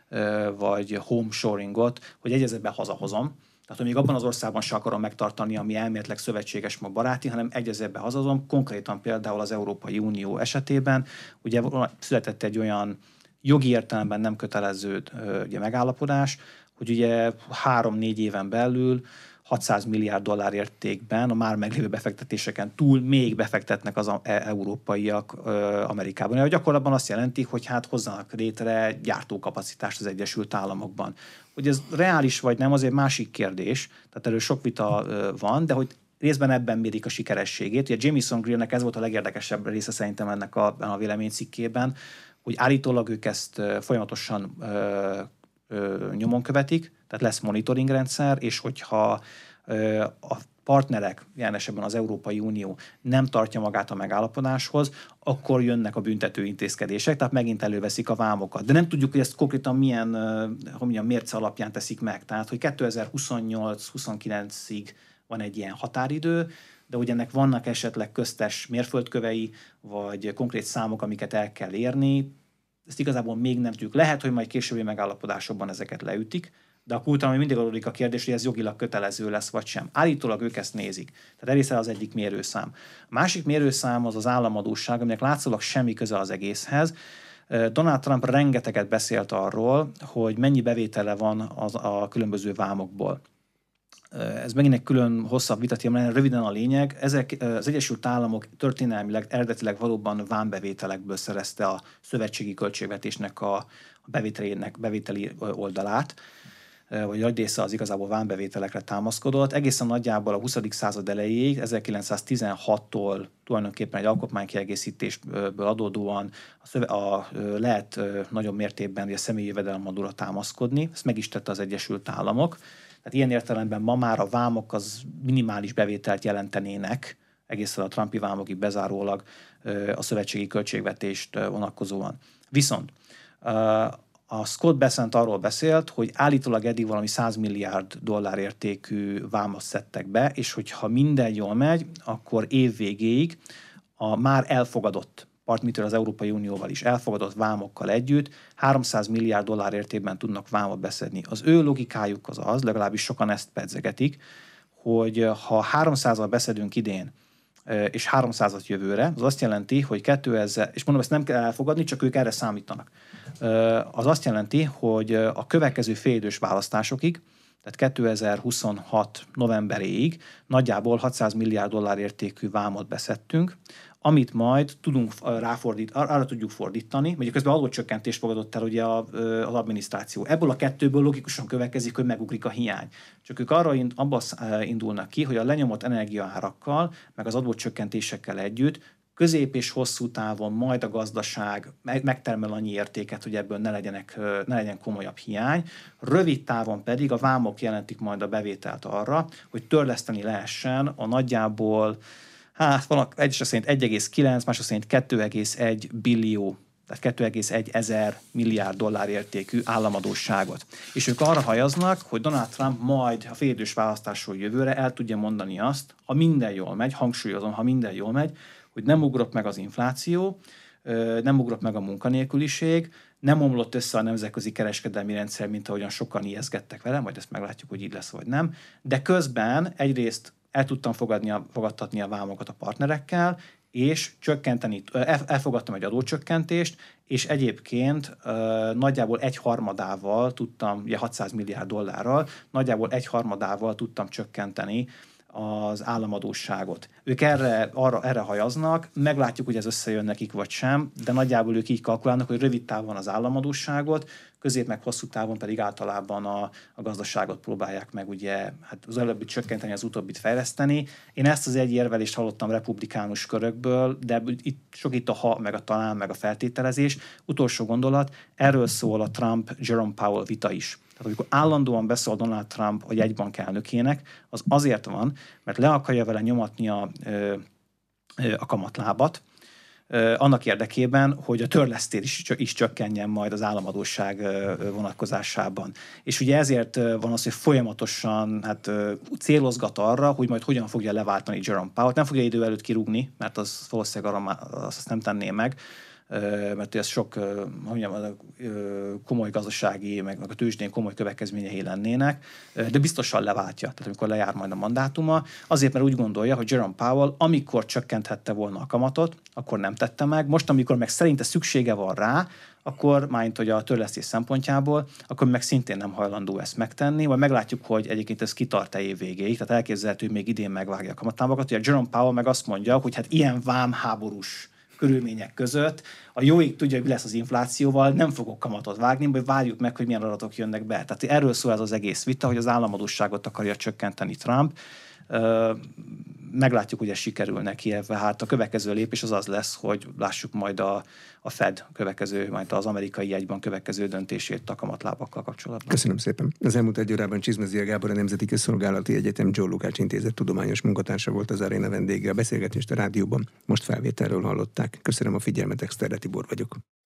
vagy homeshoringot, hogy egy ezetben hazahozom. Tehát, hogy még abban az országban se akarom megtartani, ami elméletileg szövetséges, ma baráti, hanem egy ezetben hazahozom. Konkrétan például az Európai Unió esetében ugye született egy olyan jogi értelemben nem kötelező ugye, megállapodás, hogy ugye három-négy éven belül hatszáz milliárd dollár értékben a már meglévő befektetéseken túl még befektetnek az európaiak Amerikában. A gyakorlatban azt jelenti, hogy hát hozzanak létre gyártókapacitást az Egyesült Államokban. Hogy ez reális vagy nem, azért másik kérdés, tehát erről sok vita van, de hogy részben ebben mérik a sikerességét. Ugye Jamieson Greernek ez volt a legérdekesebb része szerintem ennek a, a véleménycikkében, hogy állítólag ők ezt folyamatosan ö, ö, nyomon követik, tehát lesz monitoring rendszer, és hogyha ö, a partnerek, ilyen esetben az Európai Unió nem tartja magát a megállapodáshoz, akkor jönnek a büntető intézkedések, tehát megint előveszik a vámokat. De nem tudjuk, hogy ezt konkrétan milyen, hogy milyen mérce alapján teszik meg. Tehát, hogy kétezer-huszonnyolc-huszonkilencig van egy ilyen határidő, de ugye ennek vannak esetleg köztes mérföldkövei, vagy konkrét számok, amiket el kell érni. Ezt igazából még nem tudjuk. Lehet, hogy majd későbbi megállapodásokban ezeket leütik, de akkor utána mindig adódik a kérdés, hogy ez jogilag kötelező lesz, vagy sem. Állítólag ők ezt nézik. Tehát egészen az egyik mérőszám. A másik mérőszám az az államadósság, aminek látszólag semmi köze az egészhez. Donald Trump rengeteget beszélt arról, hogy mennyi bevétele van az a különböző vámokból. Ez megint egy külön hosszabb vitatéma, röviden a lényeg. Ezek az Egyesült Államok történelmileg, eredetileg valóban vámbevételekből szerezte a szövetségi költségvetésnek a bevételének, bevételi oldalát, vagy nagy része az igazából vámbevételekre támaszkodott. Egészen nagyjából a huszadik század elejéig, ezerkilencszáztizenhattól tulajdonképpen egy alkotmánykiegészítésből adódóan a szöve, a, lehet nagyobb mértékben a személyi jövedelemadóra támaszkodni. Ezt meg is tette az Egyesült Államok. Tehát ilyen értelemben ma már a vámok az minimális bevételt jelentenének, egészen a Trumpi vámokig bezárólag a szövetségi költségvetést vonatkozóan. Viszont a Scott Bessent arról beszélt, hogy állítólag eddig valami száz milliárd dollár értékű vámot szedtek be, és hogyha minden jól megy, akkor év végéig a már elfogadott partmitől az Európai Unióval is elfogadott vámokkal együtt háromszáz milliárd dollár értékben tudnak vámot beszedni. Az ő logikájuk az az, legalábbis sokan ezt pedzegetik, hogy ha háromszázzal beszedünk idén, és háromszázat jövőre, az azt jelenti, hogy kétezer, és mondom, ezt nem kell elfogadni, csak ők erre számítanak. Az azt jelenti, hogy a következő félidős választásokig, tehát kétezer-huszonhat novemberéig nagyjából hatszáz milliárd dollár értékű vámot beszedtünk, amit majd tudunk ráfordítani, arra tudjuk fordítani, mert közben adócsökkentést fogadott el ugye az adminisztráció. Ebből a kettőből logikusan következik, hogy megugrik a hiány. Csak ők arra abba indulnak ki, hogy a lenyomott energiaárakkal, meg az adócsökkentésekkel együtt közép és hosszú távon majd a gazdaság megtermel annyi értéket, hogy ebből ne, legyenek, ne legyen komolyabb hiány. Rövid távon pedig a vámok jelentik majd a bevételt arra, hogy törleszteni lehessen a nagyjából, hát vannak egyesek szerint egy egész kilenc, mások szerint kettő egész egy billió, tehát kettő egész egy ezer milliárd dollár értékű államadósságot. És ők arra hajaznak, hogy Donald Trump majd a félidős választásról jövőre el tudja mondani azt, ha minden jól megy, hangsúlyozom, ha minden jól megy, hogy nem ugrott meg az infláció, nem ugrott meg a munkanélküliség, nem omlott össze a nemzetközi kereskedelmi rendszer, mint ahogyan sokan ijeszgettek vele, majd ezt meglátjuk, hogy így lesz vagy nem, de közben egyrészt el tudtam fogadni a, fogadtatni a vámokat a partnerekkel, és csökkenteni, elfogadtam egy adócsökkentést, és egyébként nagyjából egy harmadával tudtam, ugye hatszáz milliárd dollárral, nagyjából egy harmadával tudtam csökkenteni az államadósságot. Ők erre, arra, erre hajaznak, meglátjuk, hogy ez összejön nekik vagy sem, de nagyjából ők így kalkulálnak, hogy rövid távon az államadósságot, közép meg hosszú távon pedig általában a, a gazdaságot próbálják meg ugye, hát az előbbit csökkenteni, az utóbbit fejleszteni. Én ezt az egy érvelést hallottam republikánus körökből, de itt sok itt a ha, meg a talán, meg a feltételezés. Utolsó gondolat, erről szól a Trump-Jerome Powell vita is. Tehát amikor állandóan beszél Donald Trump a jegybank elnökének, az azért van, mert le akarja vele nyomatni a, a kamatlábat, annak érdekében, hogy a törlesztés is, is csökkenjen majd az államadósság vonatkozásában. És ugye ezért van az, hogy folyamatosan hát, célozgat arra, hogy majd hogyan fogja leváltani Jerome Powell-t. Nem fogja idő előtt kirúgni, mert az valószínűleg arra azt nem tenné meg, mert ez sok mondjam, komoly gazdasági, meg a tőzsdén komoly következményei lennének, de biztosan leváltja, tehát amikor lejár majd a mandátuma, azért, mert úgy gondolja, hogy Jerome Powell, amikor csökkenthette volna a kamatot, akkor nem tette meg, most, amikor meg szerinte szüksége van rá, akkor, máint hogy a törlesztés szempontjából, akkor meg szintén nem hajlandó ezt megtenni, vagy meglátjuk, hogy egyébként ez kitart-e év végéig, tehát elképzelhető, hogy még idén megvágja a kamatlábakat. Ugye Jerome Powell meg azt mondja, hogy hát ilyen vámháborús körülmények között a jóig tudja, hogy mi lesz az inflációval, nem fogok kamatot vágni, vagy várjuk meg, hogy milyen adatok jönnek be. Tehát erről szól ez az egész vita, hogy az államadósságot akarja csökkenteni Trump. Meglátjuk, hogy ez sikerül neki, hát a következő lépés az az lesz, hogy lássuk majd a, a Fed következő, majd az amerikai jegybank következő döntését a kamatlábakkal kapcsolatban. Köszönöm szépen. Az elmúlt egy órában Csizmadia Gábor, a Nemzeti Közszolgálati Egyetem Joe Lukács Intézet tudományos munkatársa volt az aréna vendége. A beszélgetést a rádióban most felvételről hallották. Köszönöm a figyelmet, Exterde Tibor vagyok.